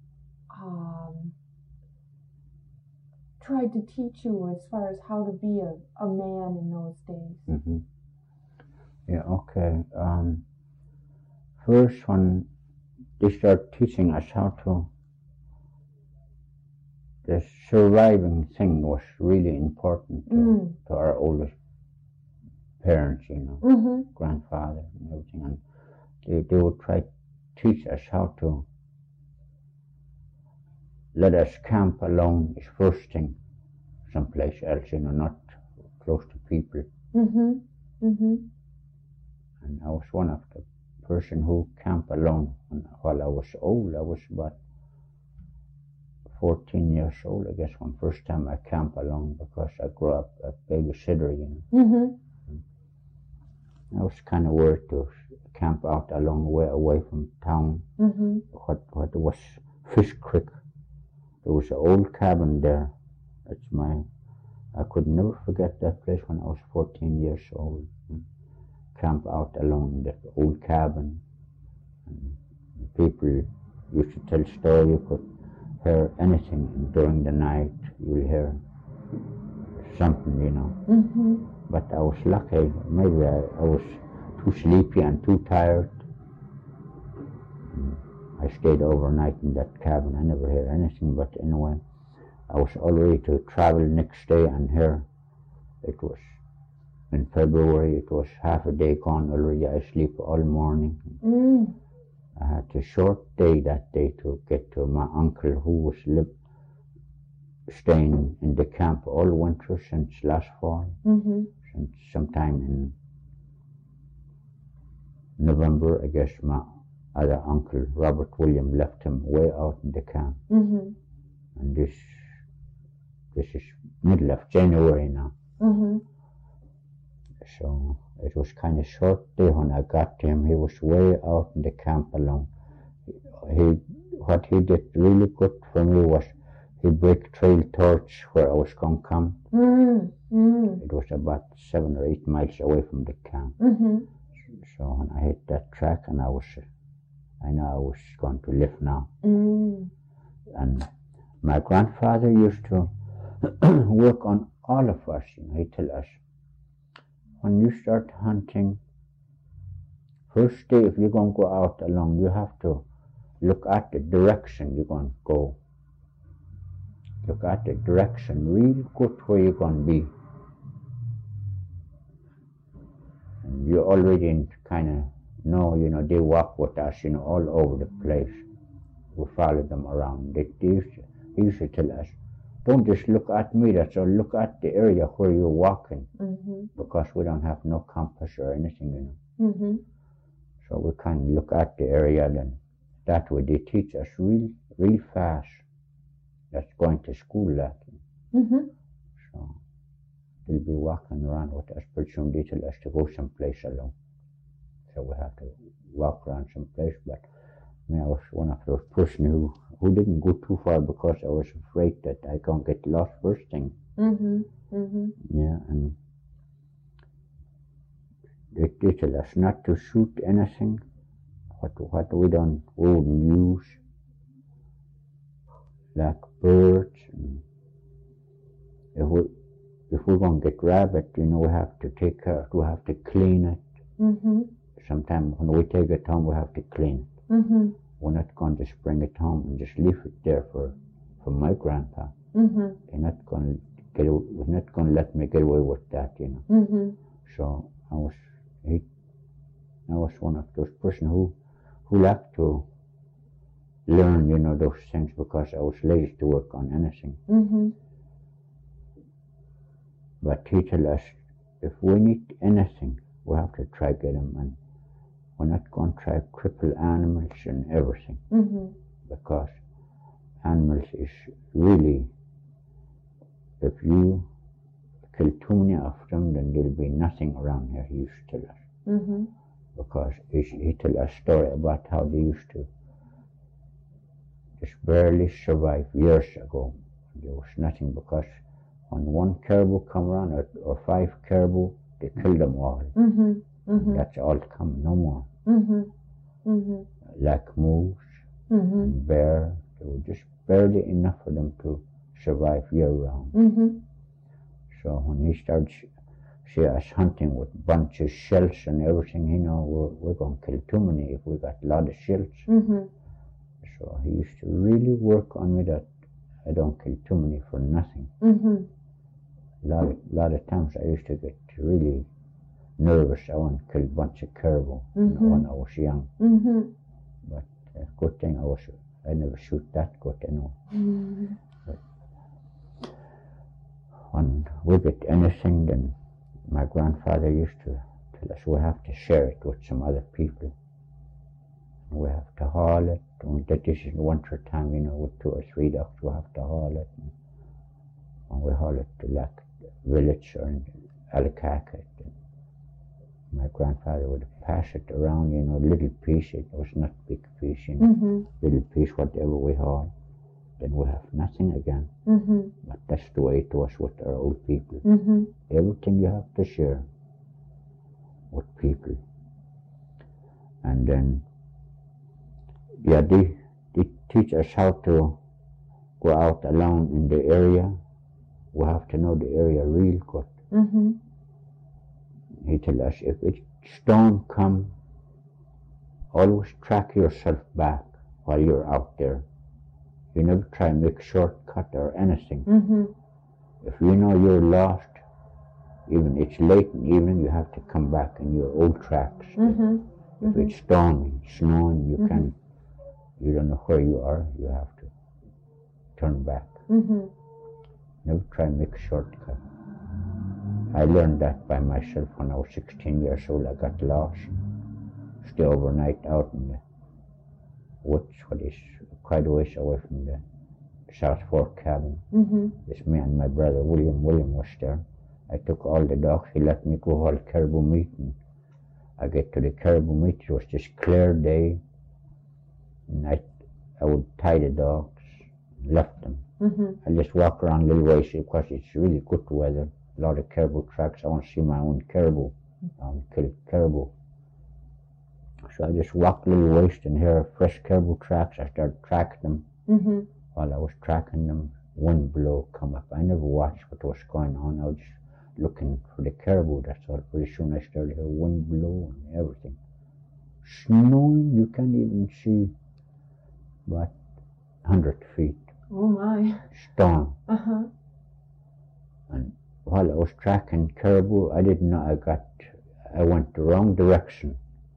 tried to teach you as far as how to be a man in those days? Yeah, okay. First, when they start teaching us how to, the surviving thing was really important to our oldest parents, grandfather and everything. And they would try to teach us how to let us camp alone is first thing, someplace else, not close to people. And I was one of the person who camped alone while I was old. I was about 14 years old, I guess, when first time I camped alone, because I grew up a babysitter, I was kind of worried to camp out a long way away from town. What was Fish Creek. There was an old cabin there. I could never forget that place when I was 14 years old. Camp out alone in that old cabin. And people used to tell stories. You could hear anything during the night. You'll hear something, But I was lucky. Maybe I was too sleepy and too tired. I stayed overnight in that cabin. I never heard anything, but anyway, I was all ready to travel next day, and here it was in February. It was half a day gone already. I sleep all morning. I had a short day that day to get to my uncle, who was staying in the camp all winter since last fall, since sometime in November, I guess. My other uncle, Robert William, left him way out in the camp. And this is middle of January now. So it was kind of short day when I got to him. He was way out in the camp alone. What he did really good for me was he break trail torch where I was going to camp. It was about 7 or 8 miles away from the camp. So when I hit that track, and I know I was going to live now. And my grandfather used to work on all of us. He tell us, when you start hunting, first day if you're going to go out alone, you have to look at the direction you're going to go. Look at the direction real good where you're going to be. And you already kind of know, they walk with us, all over the place. We follow them around. He used to tell us, don't just look at me, that's all, look at the area where you're walking, because we don't have no compass or anything, So we kind of look at the area, then that way they teach us real fast. That's going to school, that. So they'll be walking around with us, pretty soon they tell us to go someplace alone. So we have to walk around someplace, but I was one of those persons who didn't go too far because I was afraid that I can't get lost first thing. Yeah, and they tell us not to shoot anything. What we wouldn't use, like birds. And if we're going to get rabbit, we have to take care. We have to clean it. Sometimes when we take it home, we have to clean it. We're not going to just bring it home and just leave it there for my grandpa. He's not going to let me get away with that, So I was one of those persons who liked to learn, those things, because I was lazy to work on anything. But he tell us, if we need anything, we have to try get them, and we're not going to try cripple animals and everything, because animals is really, if you kill too many of them, then there'll be nothing around here, he used to tell us. Because he tell us a story about how they used to just barely survive years ago. There was nothing, because when one caribou come around, or 5 caribou, they kill them all. That's all come, no more. Like moose and bear, there was just barely enough for them to survive year round. So when he started see us hunting with bunch of shells and everything, we're going to kill too many if we got a lot of shells. So he used to really work on me that I don't kill too many for nothing. A lot of times I used to get really nervous. I want to kill a bunch of caribou when I was young. But good thing I never shoot that good, But when we get anything, then my grandfather used to tell us we have to share it with some other people. We have to haul it. That is in winter time, with 2 or 3 dogs, we have to haul it. And we haul it to like village or in Alicacate. My grandfather would pass it around, little piece. It was not big piece, little piece, whatever we haul. Then we have nothing again. But that's the way it was with our old people. Everything you have to share with people. And then, they teach us how to go out alone in the area. We have to know the area real good. He tell us, if a stone come, always track yourself back while you're out there. You never try and make shortcut or anything. If you know you're lost, even it's late in the evening, you have to come back in your old tracks. If it's storming, snowing, you don't know where you are, you have to turn back. Never try and make shortcut. I learned that by myself when I was 16 years old. I got lost. Stay overnight out in the woods, what is quite a ways away from the South Fork cabin. It's me and my brother William. William was there. I took all the dogs. He let me go haul caribou meat. And I get to the caribou meat. It was just clear day. And I would tie the dogs, left them. I just walk around a little ways because it's really good weather. A lot of caribou tracks. I want to see my own caribou. I want to kill caribou. So I just walked a little ways and here fresh caribou tracks. I started tracking them. While I was tracking them, wind blow come up. I never watched what was going on. I was just looking for the caribou. That's all. Pretty soon I started hearing wind blow and everything. Snowing, you can't even see about 100 feet. Oh my. Storm. And while I was tracking caribou, I didn't know I went the wrong direction.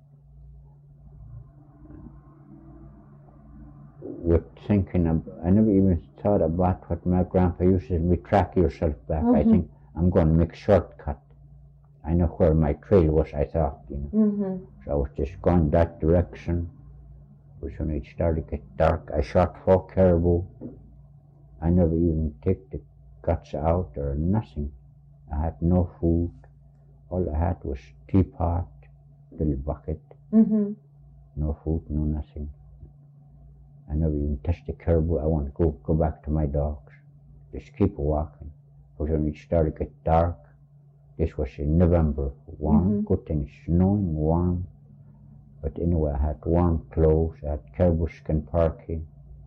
With thinking I never even thought about what my grandpa used to say, track yourself back. I think I'm going to make a shortcut. I know where my trail was, I thought, So I was just going that direction. But when it started to get dark, I shot 4 caribou. I never even take the guts out or nothing. I had no food. All I had was teapot, little bucket. No food, no nothing. I never even touched the caribou. I want to go back to my dogs. Just keep walking. But when it started to get dark, this was in November, warm, good thing, snowing, warm. But anyway, I had warm clothes, I had caribou skin parky,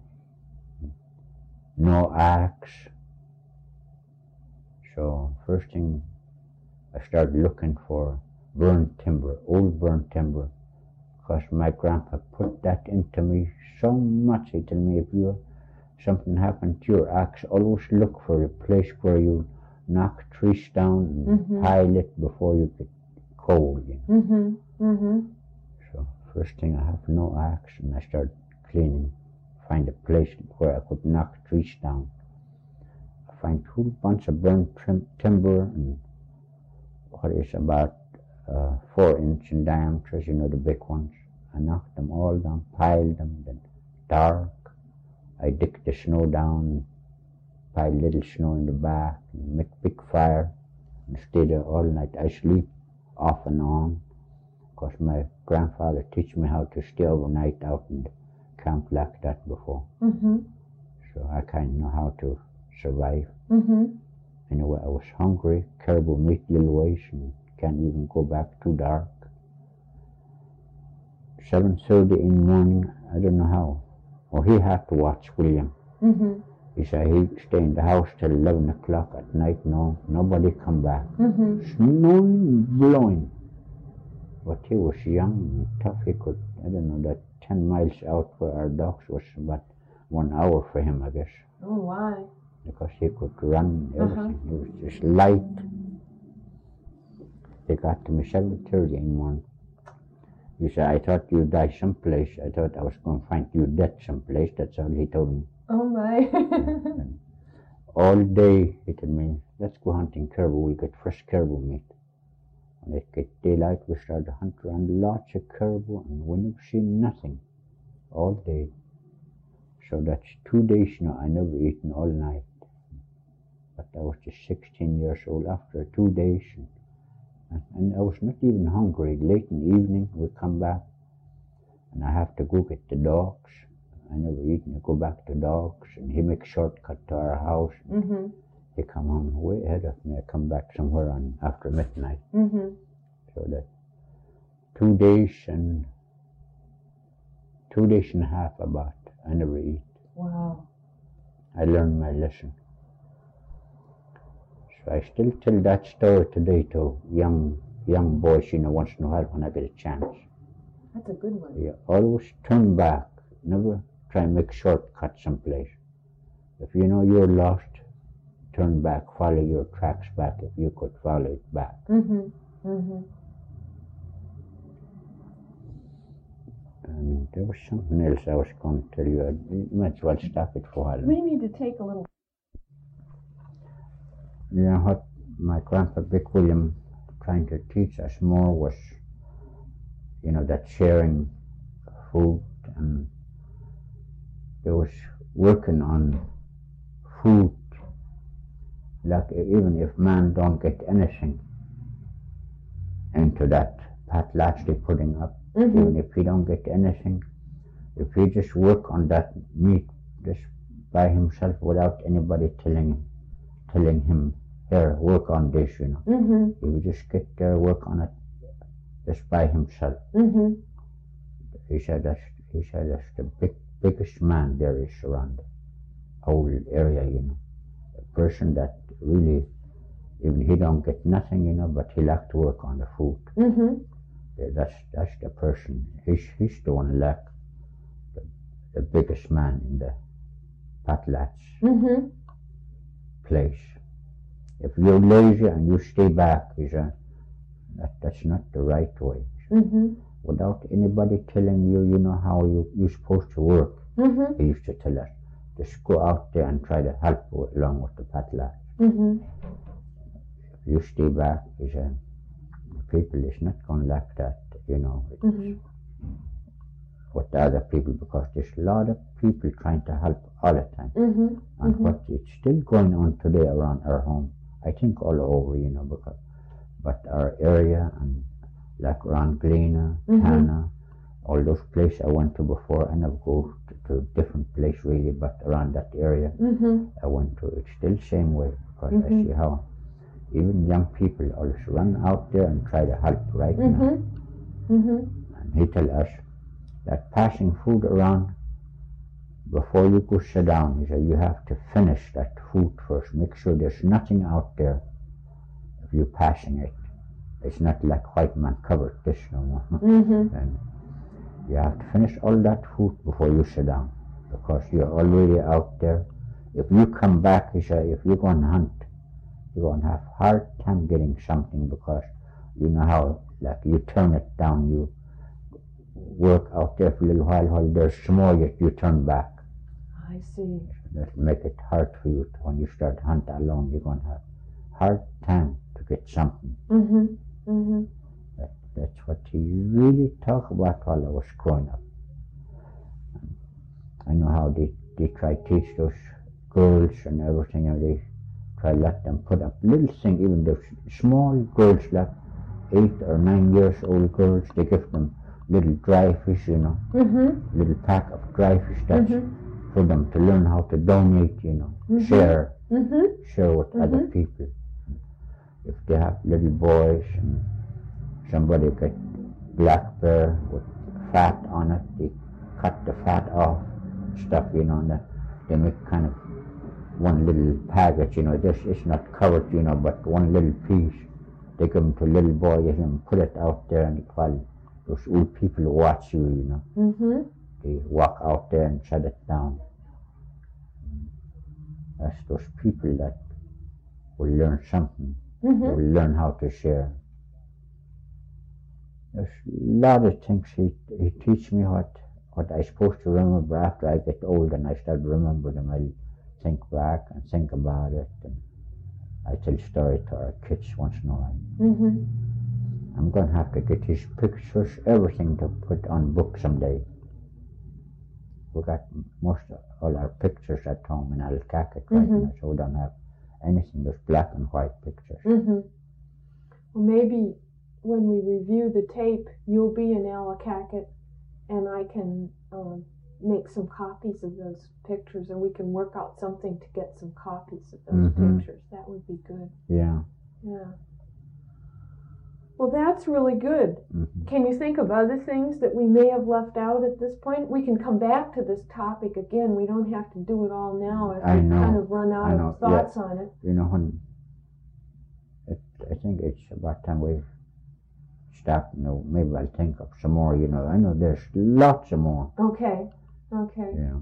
no axe. So first thing, I started looking for burnt timber, old burnt timber, because my grandpa put that into me so much. He told me, if something happened to your axe, always look for a place where you knock trees down and pile it before you get cold. So first thing, I have no axe, and I start cleaning, find a place where I could knock trees down. I find a whole bunch of burnt timber, and what is about 4-inch in diameter, the big ones. I knocked them all down, piled them, then dark. I dig the snow down, pile little snow in the back, and make big fire, and stay there all night. I sleep off and on, because my grandfather teach me how to stay overnight out in the camp like that before. So I kind of know how to survive. Anyway, I was hungry, caribou meat little ways, and can't even go back too dark. 7:30 in the morning, I don't know how. Oh, he had to watch William. He said he'd stay in the house till 11 o'clock at night. No, nobody come back. Snowing, blowing. But he was young and tough. He could, I don't know, that 10 miles out where our dogs was about 1 hour for him, I guess. Oh, why? Because he could run everything. He was just light. They got to me 7:30 in the morning. He said, I thought you'd die someplace. I thought I was going to find you dead someplace. That's all he told me. Oh my. All day he told me, let's go hunting caribou. We'll get fresh caribou meat. When it get daylight, we started to hunt around lots of caribou, and we never seen nothing all day. So that's 2 days now. I never eaten all night. But I was just 16 years old after 2 days. And I was not even hungry. Late in the evening, we come back, and I have to go get the dogs. I never eaten. I go back to dogs, and he makes shortcut to our house. He come home way ahead of me. I come back somewhere on after midnight. So that 2 days and 2 days and a half about, I never eat. Wow. I learned my lesson. So I still tell that story today to young boys, once in a while when I get a chance. That's a good one. You always turn back. Never try and make shortcuts someplace. If you know you're lost, turn back, follow your tracks back if you could follow it back. And there was something else I was going to tell you. You might as well stop it for a while. We need to take a little. You know what my grandpa Big William trying to teach us more was, that sharing food, and they was working on food, like even if man don't get anything into that potlatch they putting up, even if he don't get anything, if he just work on that meat, just by himself without anybody telling him, here, work on this, you know. He would just get there, work on it just by himself. He said that's the biggest man there is around the whole area, you know. A person that really, even he don't get nothing, you know, but he like to work on the food. Yeah, that's the person. He's the one like the biggest man in the Patlatch place. If you're lazy and you stay back, he said, that's not the right way. Without anybody telling you, you know, how you're supposed to work. He used to tell us, just go out there and try to help along with the Patlatch. If you stay back, he said, the people is not going to like that, you know, with the other people, because there's a lot of people trying to help all the time. And what it's still going on today around our home, I think all over, you know, but our area and like around Galena, Tana, all those places I went to before, and I've go to different places really, but around that area I went to, it's still the same way, because I see how even young people always run out there and try to help right now. And he tell us that passing food around, before you go sit down, he said, you have to finish that food first. Make sure there's nothing out there if you're passing it. It's not like white man covered this no more. And you have to finish all that food before you sit down, because you're already out there. If you come back, he said, if you're going to hunt, you're going to have a hard time getting something, because you know how, like, you turn it down, you work out there for a little while there's some more, yet you turn back. I see. That make it hard for you when you start hunt alone. You're going to have a hard time to get something. That's what he really talked about while I was growing up. I know how they try to teach those girls and everything, and they try to let them put up little thing, even the small girls, like 8 or 9 years old girls, they give them little dry fish, you know, little pack of dry fish, that's for them to learn how to donate, you know, share with other people. If they have little boys and somebody get black bear with fat on it, they cut the fat off, stuff, you know, and they make kind of one little package, you know, this is not covered, you know, but one little piece. They give them to little boys and put it out there, and while those old people watch you, you know, they walk out there and shut it down. That's those people that will learn something. They will learn how to share. There's a lot of things he teach me what I'm supposed to remember after I get old, and I start to remember them. I'll think back and think about it, and I tell story to our kids once in a while. I'm going to have to get his pictures, everything to put on book someday. We got most of all our pictures at home in Alcacat right now, so we don't have anything, just black and white pictures. Well, maybe when we review the tape, you'll be in Alcacat, and I can make some copies of those pictures, and we can work out something to get some copies of those pictures. That would be good. Yeah. Well, that's really good. Can you think of other things that we may have left out at this point? We can come back to this topic again. We don't have to do it all now if we kind of run out of thoughts on it. You know, I think it's about time we stop. You know, maybe I'll think of some more. You know, I know there's lots of more. Okay. You know.